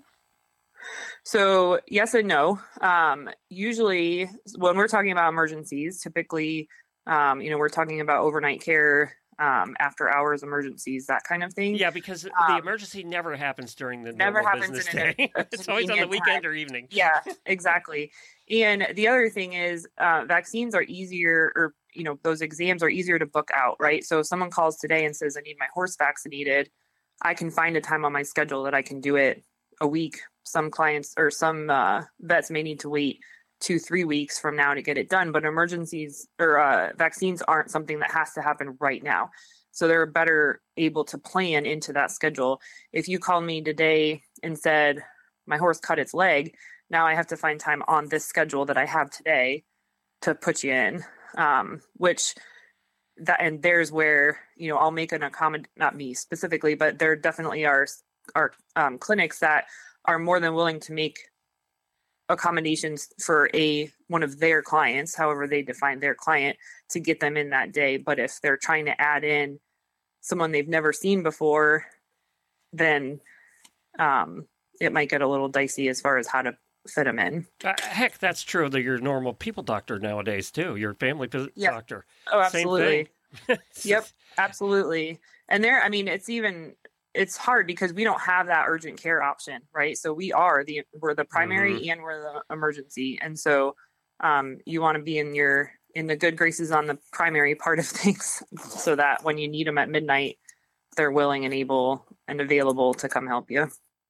Speaker 8: So yes and no. Um, usually when we're talking about emergencies, typically, um, you know, we're talking about overnight care, um, after hours emergencies, that kind of thing.
Speaker 1: Yeah, because the
Speaker 8: Um,
Speaker 1: emergency never happens during the
Speaker 8: never
Speaker 1: normal
Speaker 8: happens
Speaker 1: business
Speaker 8: in a-
Speaker 1: day.
Speaker 8: a
Speaker 1: It's always on the
Speaker 8: convenient
Speaker 1: weekend
Speaker 8: time.
Speaker 1: or evening.
Speaker 8: Yeah, exactly. And the other thing is, uh, vaccines are easier, or, you know, those exams are easier to book out, right? So if someone calls today and says, I need my horse vaccinated, I can find a time on my schedule that I can do it a week. Some clients or some uh, vets may need to wait two, three weeks from now to get it done. But emergencies or uh, vaccines aren't something that has to happen right now. So they're better able to plan into that schedule. If you called me today and said, my horse cut its leg, now I have to find time on this schedule that I have today to put you in, um, which that, and there's where, you know, I'll make an accommodation, not me specifically, but there definitely are, are um, clinics that are more than willing to make accommodations for a, one of their clients, however they define their client, to get them in that day. But if they're trying to add in someone they've never seen before, then um, it might get a little dicey as far as how to fit them in.
Speaker 1: Uh, heck, that's true of your normal people doctor nowadays, too. Your family p-
Speaker 8: Yep.
Speaker 1: doctor.
Speaker 8: Oh,
Speaker 1: Same
Speaker 8: absolutely.
Speaker 1: thing.
Speaker 8: Yep, absolutely. And there, I mean, it's even, it's hard because we don't have that urgent care option, right? So we are the, we're the primary
Speaker 1: Mhm.
Speaker 8: and we're the emergency. And so um, you want to be in your, in the good graces on the primary part of things so that when you need them at midnight, they're willing and able and available to come help you.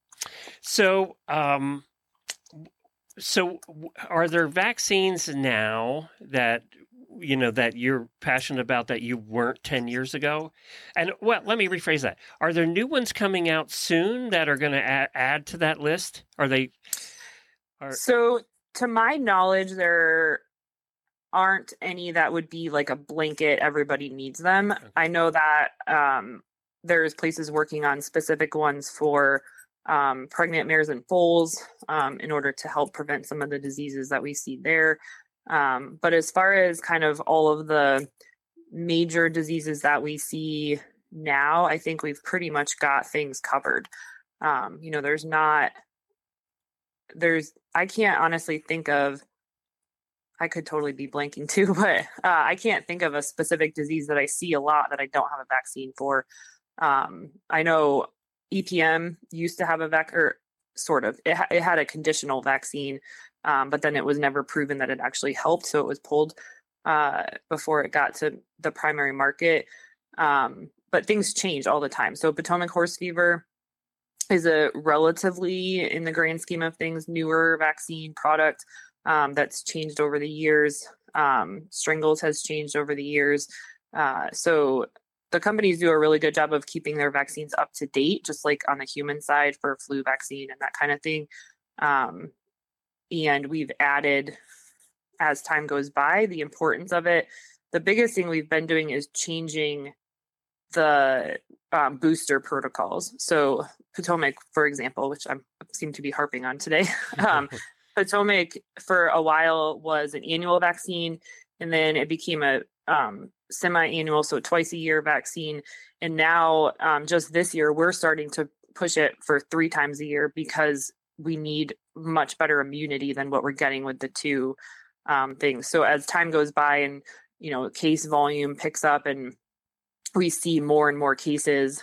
Speaker 1: So, um, so w- are there vaccines now that, you know, that you're passionate about that you weren't ten years ago? And well, let me rephrase that. Are there new ones coming out soon that are going to add, add to that list? Are they? Are,
Speaker 8: So to my knowledge, there aren't any that would be like a blanket, everybody needs them.
Speaker 1: Okay.
Speaker 8: I know that um, there's places working on specific ones for um, pregnant mares and foals um, in order to help prevent some of the diseases that we see there. Um, but as far as kind of all of the major diseases that we see now, I think we've pretty much got things covered. Um, you know, there's not, there's, I can't honestly think of, I could totally be blanking too, but uh, I can't think of a specific disease that I see a lot that I don't have a vaccine for. Um, I know E P M used to have a vac, or sort of, it, ha- it had a conditional vaccine, Um, but then it was never proven that it actually helped. So it was pulled uh, before it got to the primary market. Um, but things change all the time. So Potomac horse fever is a relatively, in the grand scheme of things, newer vaccine product um, that's changed over the years. Um, Strangles has changed over the years. Uh, so the companies do a really good job of keeping their vaccines up to date, just like on the human side for flu vaccine and that kind of thing. Um, and we've added, as time goes by, the importance of it. The biggest thing we've been doing is changing the um, booster protocols. So Potomac, for example, which I seem to be harping on today, um, Potomac for a while was an annual vaccine, and then it became a um, semi-annual, so twice a year vaccine. And now um, just this year, we're starting to push it for three times a year because we need much better immunity than what we're getting with the two um, things. So as time goes by and, you know, case volume picks up and we see more and more cases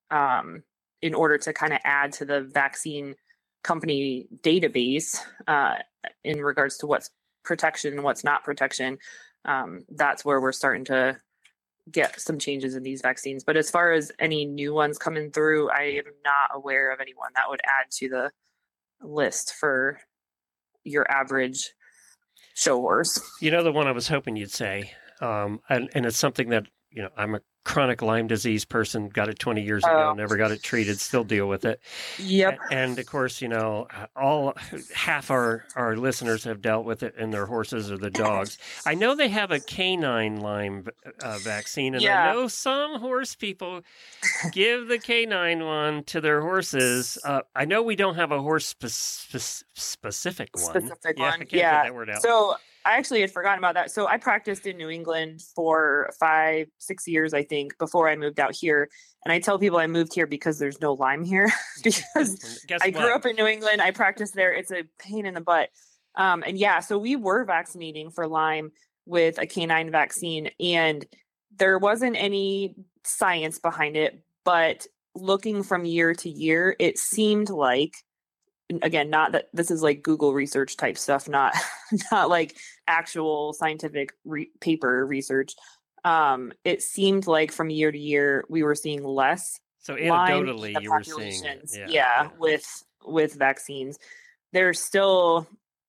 Speaker 8: um, in order to kind of add to the vaccine company database uh, in regards to what's protection and what's not protection, um, that's where we're starting to get some changes in these vaccines. But as far as any new ones coming through, I am not aware of anyone that would add to the list for your average show horse.
Speaker 1: You know, the one I was hoping you'd say, um, and, and it's something that, you know, I'm a chronic Lyme disease person, got it twenty years ago,
Speaker 8: Oh.
Speaker 1: never got it treated, still deal with it.
Speaker 8: Yep.
Speaker 1: And of course, you know, all half our, our listeners have dealt with it in their horses or the dogs. I know they have a canine Lyme uh, vaccine, and
Speaker 8: Yeah.
Speaker 1: I know some horse people give the canine one to their horses. Uh, I know we don't have a horse spe- spe- specific one.
Speaker 8: Specific
Speaker 1: yeah, I
Speaker 8: one.
Speaker 1: can't
Speaker 8: Yeah.
Speaker 1: get that word out.
Speaker 8: So I actually had forgotten about that. So I practiced in New England for five, six years, I think, before I moved out here. And I tell people I moved here because there's no Lyme here. because
Speaker 1: Guess
Speaker 8: I
Speaker 1: what?
Speaker 8: grew up in New England. I practiced there. It's a pain in the butt. Um, and yeah, so we were vaccinating for Lyme with a canine vaccine, and there wasn't any science behind it. But looking from year to year, it seemed like, again, not that this is like Google research type stuff, not not like actual scientific re- paper research. Um, it seemed like from year to year we were seeing less.
Speaker 1: So
Speaker 8: Lyme in
Speaker 1: anecdotally,
Speaker 8: the
Speaker 1: you were seeing it.
Speaker 8: populations.
Speaker 1: Yeah,
Speaker 8: Yeah,
Speaker 1: yeah.
Speaker 8: with with vaccines, they're still,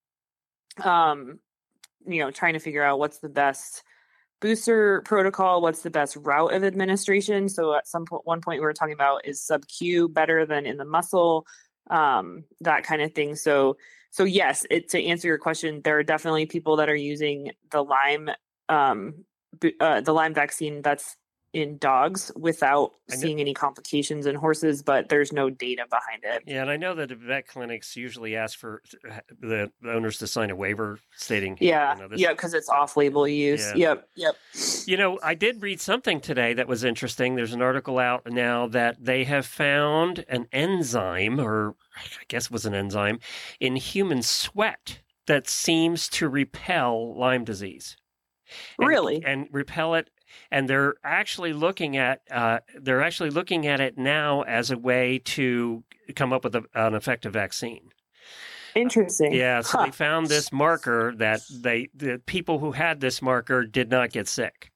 Speaker 8: um, you know, trying to figure out what's the best booster protocol, what's the best route of administration. So at some point, one point we were talking about, is sub-Q better than in the muscle, um, that kind of thing. So, so yes, it, to answer your question, there are definitely people that are using the Lyme, um, bu- uh, the Lyme vaccine that's in dogs without
Speaker 1: I know-
Speaker 8: seeing any complications in horses, but there's no data behind it.
Speaker 1: Yeah, and I know that the vet clinics usually ask for the owners to sign a waiver stating,
Speaker 8: Yeah,
Speaker 1: you know, this,
Speaker 8: yeah, because it's off-label use.
Speaker 1: Yeah.
Speaker 8: Yep, yep.
Speaker 1: You know, I did read something today that was interesting. There's an article out now that they have found an enzyme, or I guess it was an enzyme, in human sweat that seems to repel Lyme disease. And-
Speaker 8: Really?
Speaker 1: And repel it. And they're actually looking at uh, they're actually looking at it now as a way to come up with a, an effective vaccine.
Speaker 8: Interesting.
Speaker 1: Yeah, so
Speaker 8: Huh.
Speaker 1: they found this marker that they the people who had this marker did not get sick.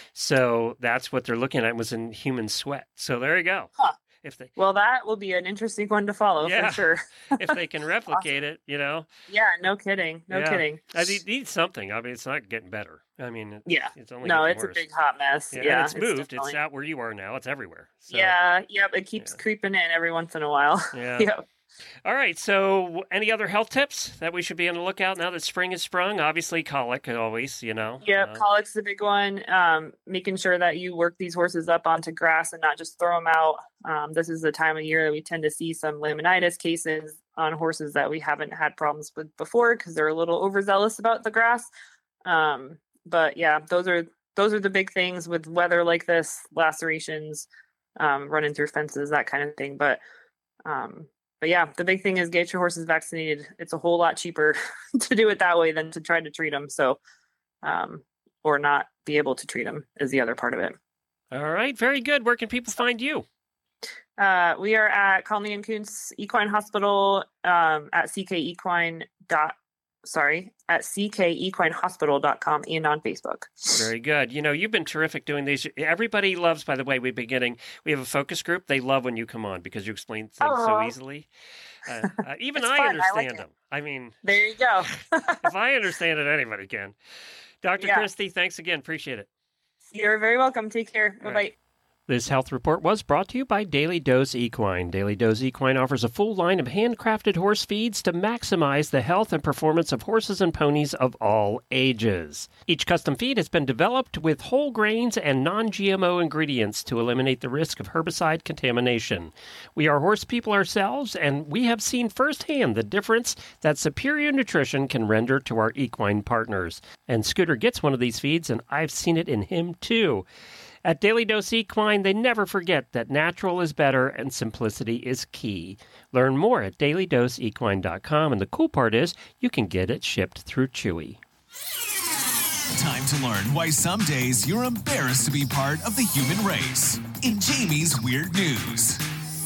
Speaker 1: So that's what they're looking at, was in human sweat. So there you go.
Speaker 8: Huh.
Speaker 1: If they
Speaker 8: Well, that will be an interesting one to follow
Speaker 1: Yeah.
Speaker 8: for sure.
Speaker 1: if they can replicate it, you know,
Speaker 8: Yeah, no kidding. No
Speaker 1: Yeah.
Speaker 8: kidding.
Speaker 1: I need, need something. I mean, it's not getting better. I mean, it's,
Speaker 8: Yeah.
Speaker 1: it's only
Speaker 8: No,
Speaker 1: getting
Speaker 8: it's a
Speaker 1: worse.
Speaker 8: big hot mess.
Speaker 1: Yeah,
Speaker 8: Yeah,
Speaker 1: and it's moved.
Speaker 8: definitely-
Speaker 1: It's out where you are now. It's everywhere. So,
Speaker 8: Yeah, yep. It keeps
Speaker 1: Yeah.
Speaker 8: creeping in every once in a while.
Speaker 1: Yeah.
Speaker 8: Yep.
Speaker 1: All right. So, any other health tips that we should be on the lookout now that spring has sprung? Obviously, colic always. You know.
Speaker 8: Yep,
Speaker 1: Uh,
Speaker 8: colic's the big one. Um, making sure that you work these horses up onto grass and not just throw them out. Um, this is the time of year that we tend to see some laminitis cases on horses that we haven't had problems with before because they're a little overzealous about the grass. Um, but yeah, those are those are the big things with weather like this: lacerations, um, running through fences, that kind of thing. But um, but yeah, the big thing is get your horses vaccinated. It's a whole lot cheaper to do it that way than to try to treat them. So, um, or not be able to treat them is the other part of it.
Speaker 1: all right. Very good. Where can people find you?
Speaker 8: Uh, we are at Conley and Kuntz Equine Hospital um, at c k equine dot sorry, at c k equine hospital dot com and on Facebook.
Speaker 1: Very good. You know, you've been terrific doing these. Everybody loves, by the way, we've been getting, we have a focus group. They love when you come on because you explain things
Speaker 8: Oh.
Speaker 1: so easily. Uh, uh, even
Speaker 8: It's
Speaker 1: I
Speaker 8: fun. I
Speaker 1: understand
Speaker 8: like it.
Speaker 1: them. I mean,
Speaker 8: There you go.
Speaker 1: if I understand it, anybody can. Doctor
Speaker 8: Yeah.
Speaker 1: Christie, thanks again. Appreciate it.
Speaker 8: You're very welcome. Take care. Bye
Speaker 1: All
Speaker 8: bye.
Speaker 1: right. This health report was brought to you by Daily Dose Equine. Daily Dose Equine offers a full line of handcrafted horse feeds to maximize the health and performance of horses and ponies of all ages. Each custom feed has been developed with whole grains and non-G M O ingredients to eliminate the risk of herbicide contamination. We are horse people ourselves, and we have seen firsthand the difference that superior nutrition can render to our equine partners. And Scooter gets one of these feeds, and I've seen it in him too. At Daily Dose Equine, they never forget that natural is better and simplicity is key. Learn more at daily dose equine dot com, and the cool part is you can get it shipped through Chewy.
Speaker 5: Time to learn why some days you're embarrassed to be part of the human race. In Jamie's Weird News.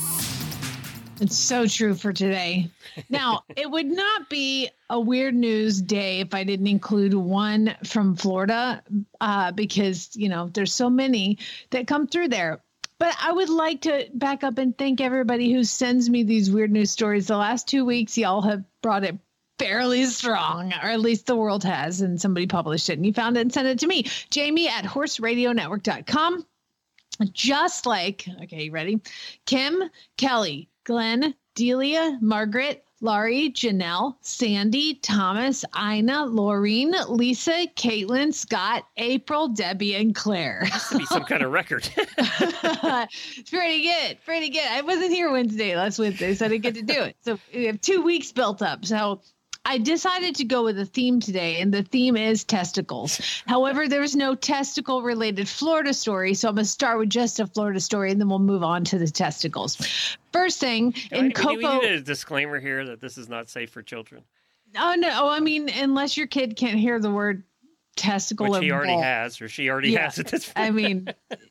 Speaker 4: It's so true for today. Now, it would not be a weird news day if I didn't include one from Florida, uh, because, you know, there's so many that come through there. But I would like to back up and thank everybody who sends me these weird news stories. The last two weeks, y'all have brought it fairly strong, or at least the world has, and somebody published it and you found it and sent it to me. Jamie at horse radio network dot com. Just like, okay, you ready? Kim, Kelly, Glenn, Delia, Margaret, Laurie, Janelle, Sandy, Thomas, Ina, Laureen, Lisa, Caitlin, Scott, April, Debbie, and Claire.
Speaker 1: Has to be some kind of record.
Speaker 4: It's pretty good. Pretty good. I wasn't here Wednesday, last Wednesday, so I didn't get to do it. So we have two weeks built up. So I decided to go with a theme today, and the theme is testicles. However, there's no testicle related Florida story, so I'm going to start with just a Florida story, and then we'll move on to the testicles. First thing, in
Speaker 1: we,
Speaker 4: Cocoa.
Speaker 1: we need a disclaimer here that this is not safe for children,
Speaker 4: Oh, no. Oh, I mean, unless your kid can't hear the word testicle
Speaker 1: which
Speaker 4: or
Speaker 1: he already
Speaker 4: ball.
Speaker 1: has, or she already
Speaker 4: Yeah.
Speaker 1: has at this point.
Speaker 4: I mean,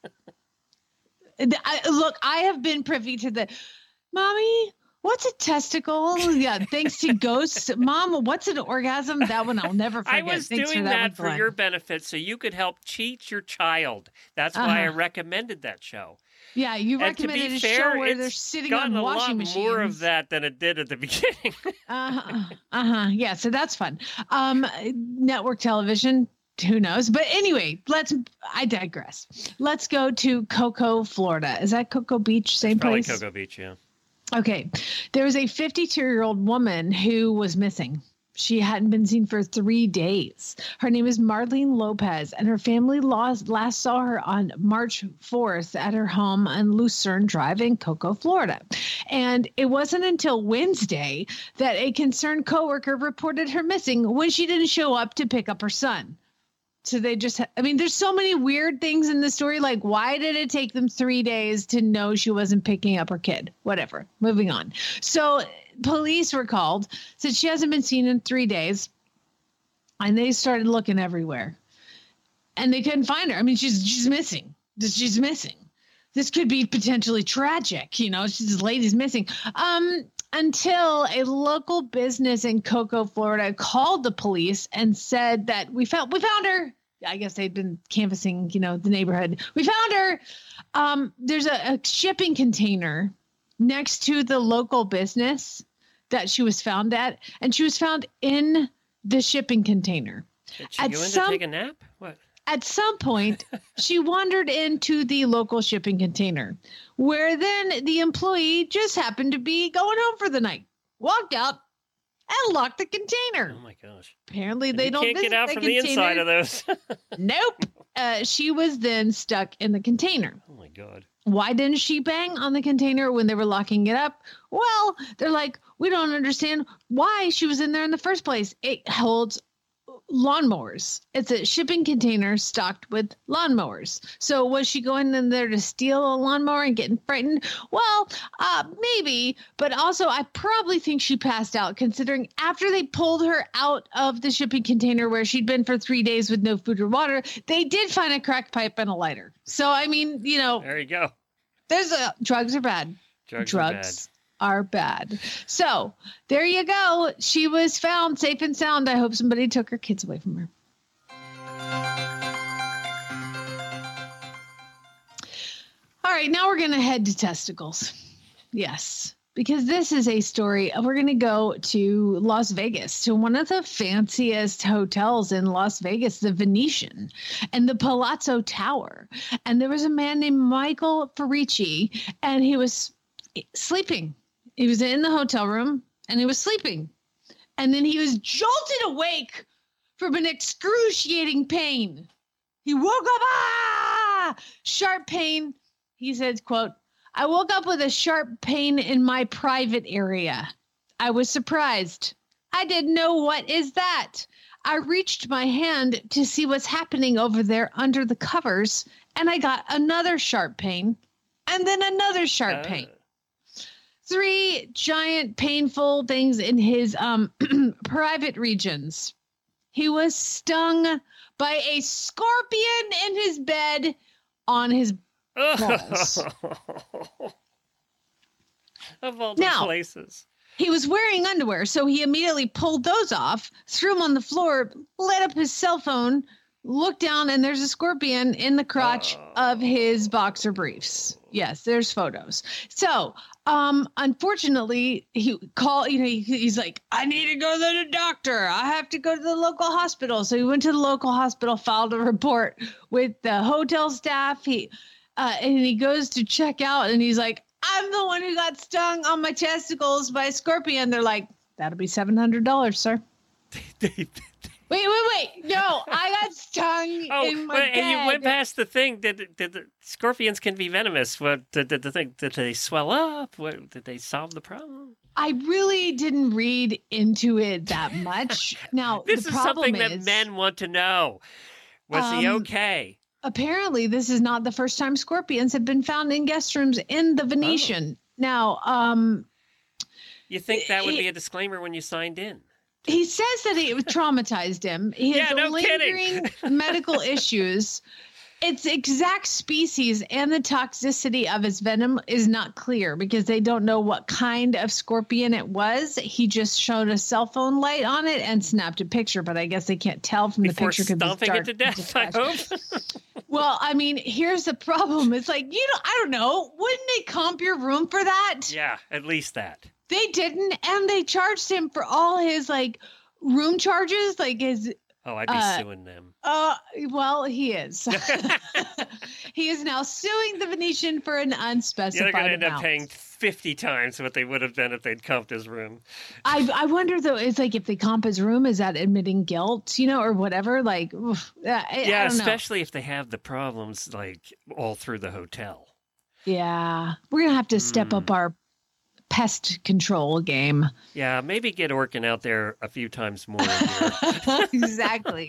Speaker 4: I, look, I have been privy to the, Mommy, what's a testicle? Yeah, thanks to ghosts. Mom, what's an orgasm? That one I'll never
Speaker 1: I
Speaker 4: forget.
Speaker 1: was
Speaker 4: Thanks
Speaker 1: doing
Speaker 4: for that,
Speaker 1: that
Speaker 4: one,
Speaker 1: for
Speaker 4: Glenn.
Speaker 1: your benefit so you could help cheat your child. That's why I
Speaker 4: Uh-huh.
Speaker 1: recommended that show.
Speaker 4: Yeah, you
Speaker 1: And to be
Speaker 4: recommended a
Speaker 1: fair,
Speaker 4: show where
Speaker 1: it's
Speaker 4: they're sitting
Speaker 1: gotten
Speaker 4: on
Speaker 1: a
Speaker 4: washing
Speaker 1: lot
Speaker 4: machines.
Speaker 1: more of that than it did at the beginning.
Speaker 4: Uh-huh. Uh-huh. Yeah, so that's fun. Um, network television, who knows? But anyway, let's, I digress. Let's go to Cocoa, Florida. Is that Cocoa Beach? Same
Speaker 1: Probably
Speaker 4: place?
Speaker 1: Cocoa Beach, yeah.
Speaker 4: Okay. There was a fifty-two-year-old woman who was missing. She hadn't been seen for three days. Her name is Marlene Lopez, and her family lost, last saw her on March fourth at her home on Lucerne Drive in Cocoa, Florida. And it wasn't until Wednesday that a concerned coworker reported her missing when she didn't show up to pick up her son. So they just, I mean, there's so many weird things in the story. Like, why did it take them three days to know she wasn't picking up her kid? Whatever. Moving on. So police were called, said she hasn't been seen in three days. And they started looking everywhere. And they couldn't find her. I mean, she's she's missing. She's missing. This could be potentially tragic. You know, she's, this lady's missing. Um, until a local business in Cocoa, Florida called the police and said that we found we found her. I guess they'd been canvassing, you know, the neighborhood. We found her. Um, there's a, a shipping container next to the local business that she was found at, and she was found in the shipping container.
Speaker 1: Did she
Speaker 4: At
Speaker 1: go in
Speaker 4: some-
Speaker 1: to take a nap? What?
Speaker 4: At some point, she wandered into the local shipping container, where then the employee just happened to be going home for the night, walked out, and locked the container.
Speaker 1: Oh my gosh.
Speaker 4: Apparently,
Speaker 1: And
Speaker 4: they
Speaker 1: you
Speaker 4: don't
Speaker 1: can't
Speaker 4: visit
Speaker 1: get out
Speaker 4: the
Speaker 1: from the inside
Speaker 4: container.
Speaker 1: of those.
Speaker 4: Nope. Uh, she was then stuck in the container.
Speaker 1: Oh my God.
Speaker 4: Why didn't she bang on the container when they were locking it up? Well, they're like, we don't understand why she was in there in the first place. It holds lawnmowers. It's a shipping container stocked with lawnmowers. So was she going in there to steal a lawnmower and getting frightened? Well, uh, maybe, but also I probably think she passed out, considering after they pulled her out of the shipping container where she'd been for three days with no food or water, they did find a crack pipe and a lighter. So, I mean, you know,
Speaker 1: There you go.
Speaker 4: there's a drugs are bad.
Speaker 1: Drugs,
Speaker 4: Drugs are bad. So there you go. She was found safe and sound. I hope somebody took her kids away from her. All right, now we're going to head to testicles. Yes, because this is a story. We're going to go to Las Vegas, to one of the fanciest hotels in Las Vegas, the Venetian and the Palazzo Tower. And there was a man named Michael Farici, and he was sleeping. He was in the hotel room, and he was sleeping. And then he was jolted awake from an excruciating pain. He woke up, ah, sharp pain. He says, quote, I woke up with a sharp pain in my private area. I was surprised. I didn't know what is that. I reached my hand to see what's happening over there under the covers, and I got another sharp pain, and then another sharp
Speaker 1: Uh.
Speaker 4: pain. Three giant painful things in his um private regions. He was stung by a scorpion in his bed on his balls.
Speaker 1: Of all the
Speaker 4: Now-
Speaker 1: places.
Speaker 4: He was wearing underwear, so he immediately pulled those off, threw them on the floor, lit up his cell phone, looked down, and there's a scorpion in the crotch of his boxer briefs. Yes, there's photos. So, um, unfortunately, he called, you know, he, he's like, I need to go to the doctor. I have to go to the local hospital. So he went to the local hospital, filed a report with the hotel staff. He, uh, and he goes to check out, and he's like, I'm the one who got stung on my testicles by a scorpion. They're like, that'll be seven hundred dollars, sir. Wait, wait, wait. No, I got stung
Speaker 1: Oh,
Speaker 4: in my
Speaker 1: but-
Speaker 4: bed.
Speaker 1: and you went past the thing. Did, did the scorpions can be venomous? What did, did the thing? Did they swell up? What did they solve the problem?
Speaker 4: I really didn't read into it that much. Now,
Speaker 1: This
Speaker 4: the
Speaker 1: is
Speaker 4: problem
Speaker 1: something
Speaker 4: is,
Speaker 1: that men want to know. Was he
Speaker 4: Um,
Speaker 1: okay?
Speaker 4: apparently this is not the first time scorpions have been found in guest rooms in the Venetian. Now, um,
Speaker 1: You think that would
Speaker 4: it-
Speaker 1: be a disclaimer when you signed in?
Speaker 4: he says that it traumatized him. He has
Speaker 1: Yeah, no
Speaker 4: lingering
Speaker 1: kidding.
Speaker 4: medical issues. Its exact species and the toxicity of its venom is not clear because they don't know what kind of scorpion it was. He just showed a cell phone light on it and snapped a picture, but I guess they can't tell from
Speaker 1: Before
Speaker 4: the picture because it's
Speaker 1: stomping
Speaker 4: dark.
Speaker 1: it to death, I hope.
Speaker 4: Well, I mean, here's the problem. It's like, you know, I don't know. Wouldn't they comp your room for that?
Speaker 1: Yeah, at least that.
Speaker 4: They didn't, and they charged him for all his like room charges, like his.
Speaker 1: Oh, I'd be
Speaker 4: Uh,
Speaker 1: suing them.
Speaker 4: Uh, well, he is. He is now suing the Venetian for an
Speaker 1: Yeah, they're
Speaker 4: unspecified
Speaker 1: going to end
Speaker 4: amount.
Speaker 1: up paying fifty times what they would have done if they'd comped his room.
Speaker 4: I I wonder though, it's like if they comp his room, is that admitting guilt, you know, or whatever? Like, oof, I, I
Speaker 1: Yeah,
Speaker 4: don't know.
Speaker 1: especially if they have the problems like all through the hotel.
Speaker 4: Yeah, we're gonna have to step
Speaker 1: Hmm.
Speaker 4: up our pest control game.
Speaker 1: Yeah, maybe get Orkin out there a few times more a year.
Speaker 4: Exactly.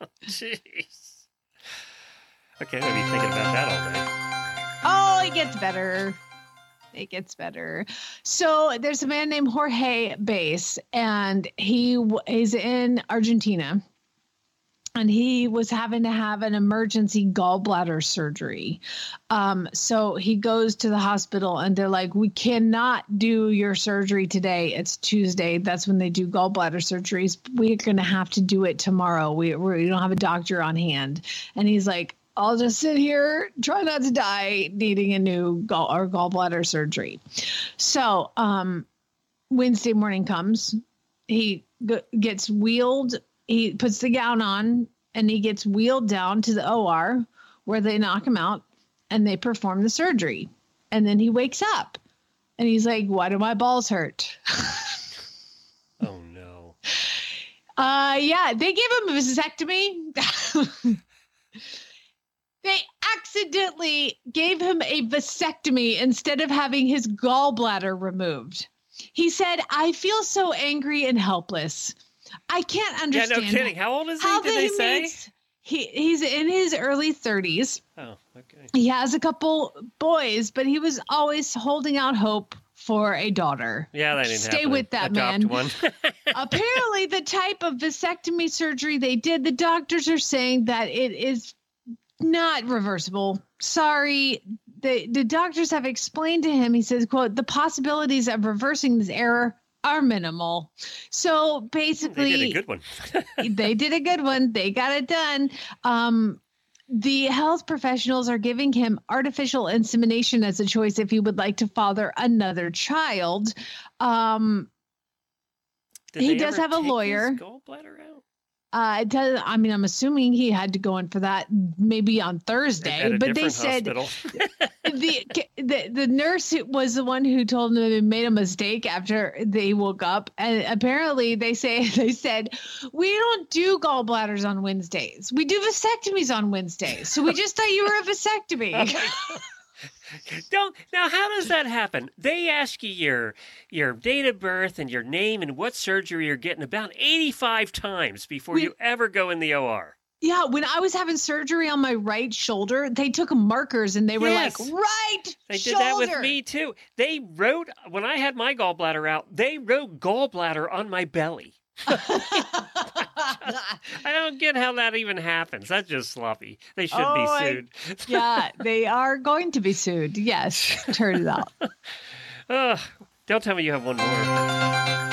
Speaker 1: Jeez. Okay, I'll be thinking about that all day.
Speaker 4: Oh, it gets better. It gets better. So there's a man named Jorge Bass, and he w- is in Argentina, and he was having to have an emergency gallbladder surgery. Um, so he goes to the hospital, and they're like, "We cannot do your surgery today. It's Tuesday. That's when they do gallbladder surgeries. We're going to have to do it tomorrow. We we don't have a doctor on hand." And he's like, I'll just sit here, try not to die, needing a new gall or gallbladder surgery. So um, Wednesday morning comes, he g- gets wheeled, he puts the gown on, and he gets wheeled down to the O R where they knock him out and they perform the surgery. And then he wakes up and he's like, why do my balls hurt?
Speaker 1: Oh, no.
Speaker 4: Uh, yeah, they gave him a vasectomy. They accidentally gave him a vasectomy instead of having his gallbladder removed. He said, I feel so angry and helpless. I can't
Speaker 1: Yeah,
Speaker 4: understand.
Speaker 1: no kidding. How old is he,
Speaker 4: how
Speaker 1: did
Speaker 4: that
Speaker 1: they
Speaker 4: he
Speaker 1: say?
Speaker 4: makes- he, he's in his early thirties.
Speaker 1: Oh, okay.
Speaker 4: He has a couple boys, but he was always holding out hope for a daughter.
Speaker 1: Yeah, that didn't
Speaker 4: Stay
Speaker 1: happen.
Speaker 4: with that,
Speaker 1: Adopt
Speaker 4: man.
Speaker 1: one.
Speaker 4: Apparently, the type of vasectomy surgery they did, the doctors are saying that it is not reversible. Sorry, the, the doctors have explained to him, he says, quote, the possibilities of reversing this error are minimal. So basically,
Speaker 1: they did a good one.
Speaker 4: they did a good one. They got it done. Um, the health professionals are giving him artificial insemination as a choice if he would like to father another child. Um,
Speaker 1: Did
Speaker 4: he
Speaker 1: they
Speaker 4: does
Speaker 1: ever
Speaker 4: have a
Speaker 1: take his
Speaker 4: lawyer.
Speaker 1: Gallbladder out?
Speaker 4: Uh, it does, I mean, I'm assuming he had to go in for that maybe on Thursday,
Speaker 1: At a
Speaker 4: but they
Speaker 1: different
Speaker 4: said
Speaker 1: hospital.
Speaker 4: the, the the nurse was the one who told them they made a mistake after they woke up, and apparently they say they said we don't do gallbladders on Wednesdays. We do vasectomies on Wednesdays, so we just thought you were a vasectomy.
Speaker 1: Don't now. How does that happen? They ask you your your date of birth and your name and what surgery you're getting about eighty-five times before
Speaker 4: We-
Speaker 1: you ever go in the O R.
Speaker 4: Yeah, when I was having surgery on my right shoulder, they took markers and they were
Speaker 1: Yes.
Speaker 4: like, right
Speaker 1: They
Speaker 4: shoulder.
Speaker 1: did that with me too. They wrote when I had my gallbladder out. They wrote gallbladder on my belly. I don't get how that even happens. That's just sloppy. They should
Speaker 4: Oh,
Speaker 1: be
Speaker 4: I-
Speaker 1: sued.
Speaker 4: Yeah, they are going to be sued. Yes, turns out.
Speaker 1: Ugh, don't tell me you have one more.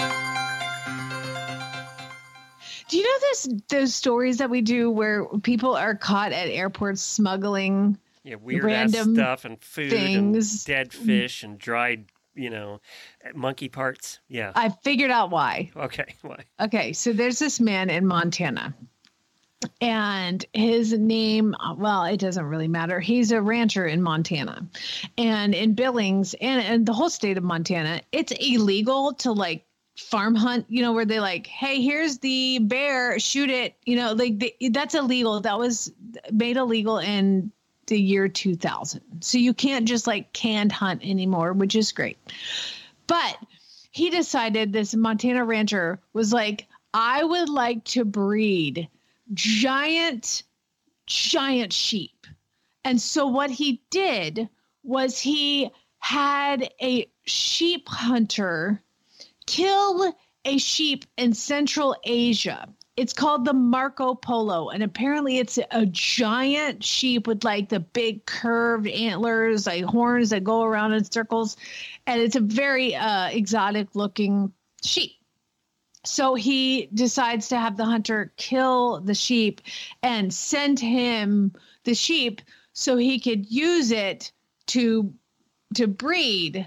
Speaker 4: Do you know this those stories that we do where people are caught at airports smuggling?
Speaker 1: Yeah, weird ass
Speaker 4: Random
Speaker 1: stuff and food
Speaker 4: things.
Speaker 1: and dead fish and dried, you know, monkey parts. Yeah.
Speaker 4: I figured out why.
Speaker 1: Okay. Why?
Speaker 4: Okay, so there's this man in Montana. And his name, well, it doesn't really matter. He's a rancher in Montana. And in Billings and, and the whole state of Montana, it's illegal to like farm hunt, you know, where they like, hey, here's the bear, shoot it. You know, like they, that's illegal. That was made illegal in the year two thousand. So you can't just like canned hunt anymore, which is great. But he decided, this Montana rancher was like, I would like to breed giant, giant sheep. And so what he did was he had a sheep hunter kill a sheep in Central Asia. It's called the Marco Polo. And apparently it's a giant sheep with like the big curved antlers, like horns that go around in circles. And it's a very uh, exotic looking sheep. So he decides to have the hunter kill the sheep and send him the sheep so he could use it to to breed.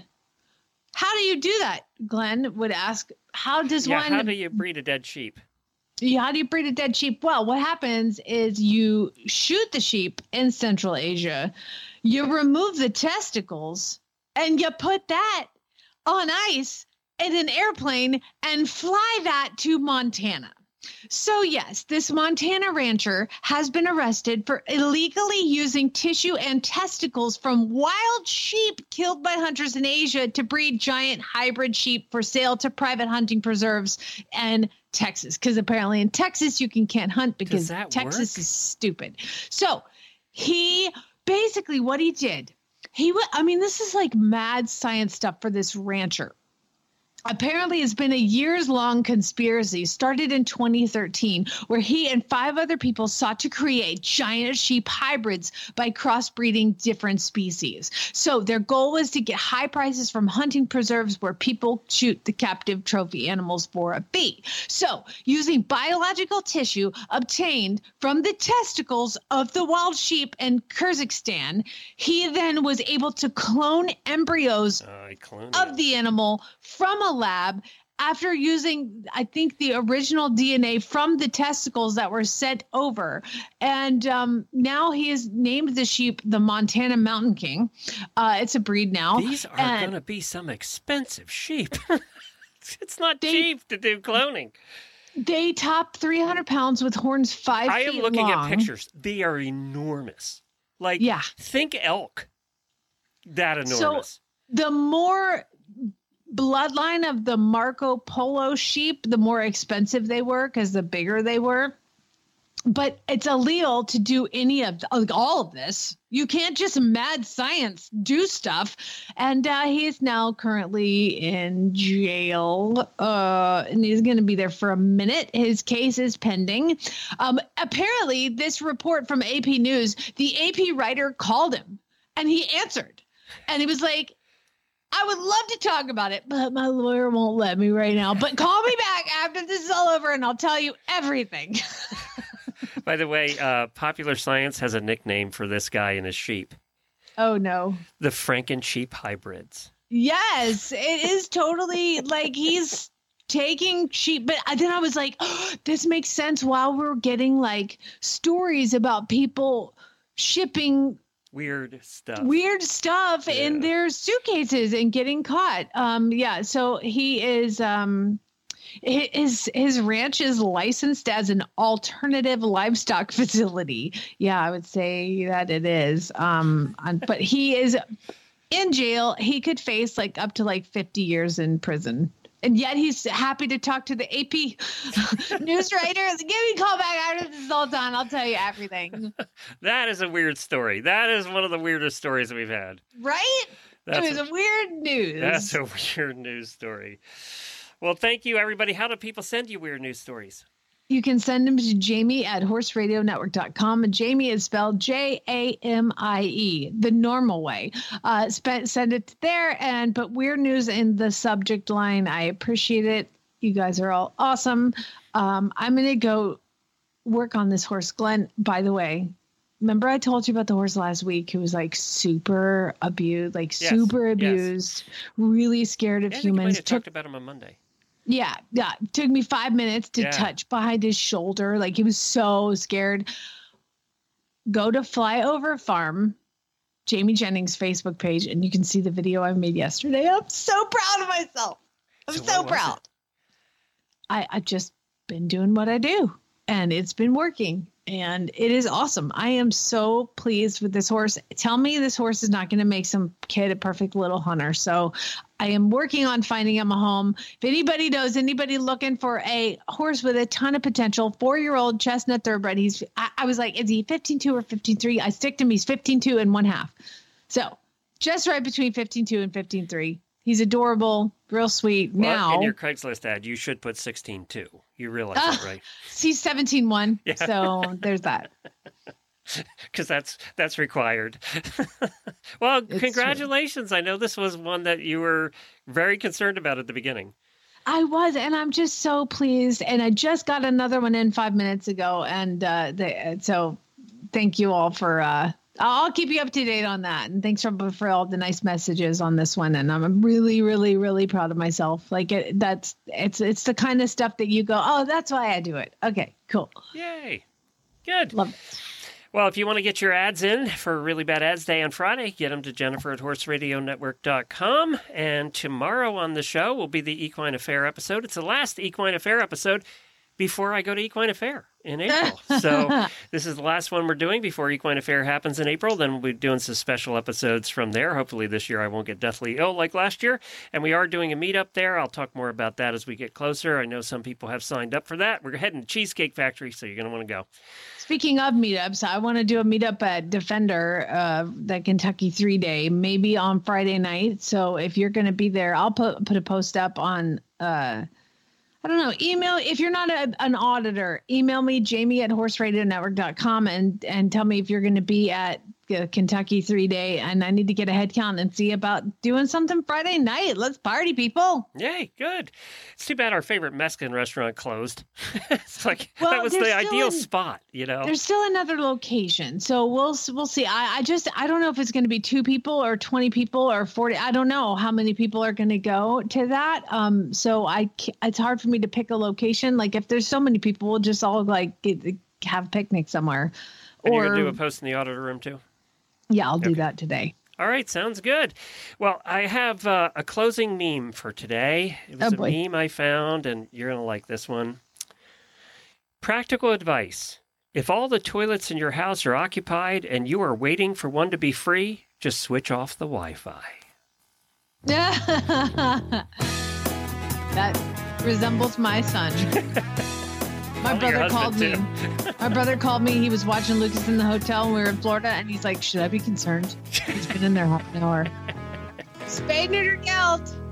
Speaker 4: How do you do that? Glenn would ask. How does
Speaker 1: Yeah.
Speaker 4: one?
Speaker 1: How do you breed a dead sheep?
Speaker 4: Yeah, how do you breed a dead sheep? Well, what happens is you shoot the sheep in Central Asia, you remove the testicles, and you put that on ice in an airplane and fly that to Montana. So yes, this Montana rancher has been arrested for illegally using tissue and testicles from wild sheep killed by hunters in Asia to breed giant hybrid sheep for sale to private hunting preserves and Texas. Because apparently in Texas you can can't hunt because
Speaker 1: that
Speaker 4: Texas
Speaker 1: work?
Speaker 4: is stupid. So he basically what he did, he w- I mean, this is like mad science stuff for this rancher. Apparently, it's been a years-long conspiracy started in twenty thirteen, where he and five other people sought to create giant sheep hybrids by crossbreeding different species. So their goal was to get high prices from hunting preserves where people shoot the captive trophy animals for a fee. So using biological tissue obtained from the testicles of the wild sheep in Kyrgyzstan, he then was able to clone embryos
Speaker 1: Uh, I cloned
Speaker 4: of
Speaker 1: it.
Speaker 4: the animal from a lab after using, I think, the original D N A from the testicles that were sent over. And um, now he has named the sheep the Montana Mountain King. Uh, it's a breed now.
Speaker 1: These are
Speaker 4: And
Speaker 1: going to be some expensive sheep. It's not
Speaker 4: They-
Speaker 1: cheap to do cloning.
Speaker 4: They top three hundred pounds with horns five
Speaker 1: I
Speaker 4: feet
Speaker 1: am looking
Speaker 4: long.
Speaker 1: at pictures. They are enormous. Like,
Speaker 4: Yeah.
Speaker 1: think elk. That enormous.
Speaker 4: The more bloodline of the Marco Polo sheep, the more expensive they were because the bigger they were. But it's illegal to do any of like, all of this. You can't just mad science do stuff. And uh, he is now currently in jail. Uh, and he's going to be there for a minute. His case is pending. Um, apparently, this report from A P News, the A P writer called him And he answered. And he was like, I would love to talk about it, but my lawyer won't let me right now. But call me back after this is all over and I'll tell you everything.
Speaker 1: By the way, uh, Popular Science has a nickname for this guy and his sheep.
Speaker 4: Oh, no.
Speaker 1: The Franken-sheep hybrids.
Speaker 4: Yes, it is totally like he's taking sheep. But then I was like, oh, this makes sense while we're getting like stories about people shipping
Speaker 1: weird stuff,
Speaker 4: weird stuff
Speaker 1: yeah.
Speaker 4: in their suitcases and getting caught. Um, yeah. So he is, um, his, his ranch is licensed as an alternative livestock facility. Yeah, I would say that it is. Um, but he is in jail. He could face like up to like fifty years in prison. And yet he's happy to talk to the A P news writer. Give me a call back after this is all done. I'll tell you everything.
Speaker 1: That is a weird story. That is one of the weirdest stories we've had.
Speaker 4: Right? That's it was a, a weird news.
Speaker 1: That's a weird news story. Well, thank you, everybody. How do people send you weird news stories?
Speaker 4: You can send them to Jamie at horse radio network dot com. And Jamie is spelled J A M I E, the normal way. Uh, sp- send it there and put weird news in the subject line. I appreciate it. You guys are all awesome. Um, I'm going to go work on this horse. Glenn, by the way, remember I told you about the horse last week who was like super abused, like
Speaker 1: yes,
Speaker 4: super abused, yes. really scared of
Speaker 1: yeah,
Speaker 4: humans.
Speaker 1: I think you
Speaker 4: Took-
Speaker 1: talked about him on Monday.
Speaker 4: Yeah, yeah. It took me five minutes to
Speaker 1: yeah.
Speaker 4: touch behind his shoulder. Like he was so scared. Go to Flyover Farm, Jamie Jennings' Facebook page, and you can see the video I made yesterday. I'm so proud of myself. I'm so, so proud. I, I've just been doing what I do, and it's been working, and it is awesome. I am so pleased with this horse. Tell me this horse is not going to make some kid a perfect little hunter. So I am working on finding him a home. If anybody knows anybody looking for a horse with a ton of potential, four-year-old chestnut thoroughbred, he's, I, I was like, is he fifteen two or fifteen three? I sticked him. He's fifteen two and one half. So just right between fifteen two and fifteen three. He's adorable, real sweet.
Speaker 1: Well,
Speaker 4: now
Speaker 1: in your Craigslist ad, you should put sixteen two. You realize uh, that, right?
Speaker 4: He's seventeen one.
Speaker 1: Yeah.
Speaker 4: So there's that.
Speaker 1: Because that's that's required. Well, it's congratulations. True. I know this was one that you were very concerned about at the beginning.
Speaker 4: I was, and I'm just so pleased. And I just got another one in five minutes ago. And uh, they, so thank you all for, uh, I'll keep you up to date on that. And thanks for, for all the nice messages on this one. And I'm really, really, really proud of myself. Like it, that's, it's, it's the kind of stuff that you go, oh, that's why I do it. Okay, cool.
Speaker 1: Yay. Good.
Speaker 4: Love it.
Speaker 1: Well, if you want to get your ads in for Really Bad Ads Day on Friday, get them to Jennifer at horse radio network dot com. And tomorrow on the show will be the Equine Affair episode. It's the last Equine Affair episode before I go to Equine Affair in April. So this is the last one we're doing before Equine Affair happens in April. Then we'll be doing some special episodes from there. Hopefully this year I won't get deathly ill like last year. And we are doing a meetup there. I'll talk more about that as we get closer. I know some people have signed up for that. We're heading to Cheesecake Factory, so you're going to want to go.
Speaker 4: Speaking of meetups, I want to do a meetup at Defender, uh, the Kentucky three day, maybe on Friday night. So if you're going to be there, I'll put put a post up on, uh, I don't know, email. If you're not a, an auditor, email me, Jamie at horse radio network dot com and, and tell me if you're going to be at the Kentucky three day. And I need to get a head count and see about doing something Friday night. Let's party, people.
Speaker 1: Yay, good. It's too bad our favorite Mexican restaurant closed. It's like,
Speaker 4: well,
Speaker 1: that was the ideal
Speaker 4: an,
Speaker 1: spot, you know?
Speaker 4: There's still another location. So we'll, we'll see. I, I just, I don't know if it's going to be two people or twenty people or forty. I don't know how many people are going to go to that. Um, so I, it's hard for me to pick a location. Like if there's so many people, we'll just all like get, have a picnic somewhere.
Speaker 1: And
Speaker 4: or,
Speaker 1: you're going to do a post in the auditor room too?
Speaker 4: Yeah, I'll do
Speaker 1: okay.
Speaker 4: that today.
Speaker 1: All right, sounds good. Well, I have uh, a closing meme for today. It was
Speaker 4: oh,
Speaker 1: a meme I found, and you're going to like this one. Practical advice. If all the toilets in your house are occupied and you are waiting for one to be free, just switch off the Wi-Fi.
Speaker 4: That resembles my son. My brother called me. My brother called me. He was watching Lucas in the hotel and we were in Florida. And he's like, should I be concerned? He's been in there half an hour. Spay, neuter, gelt.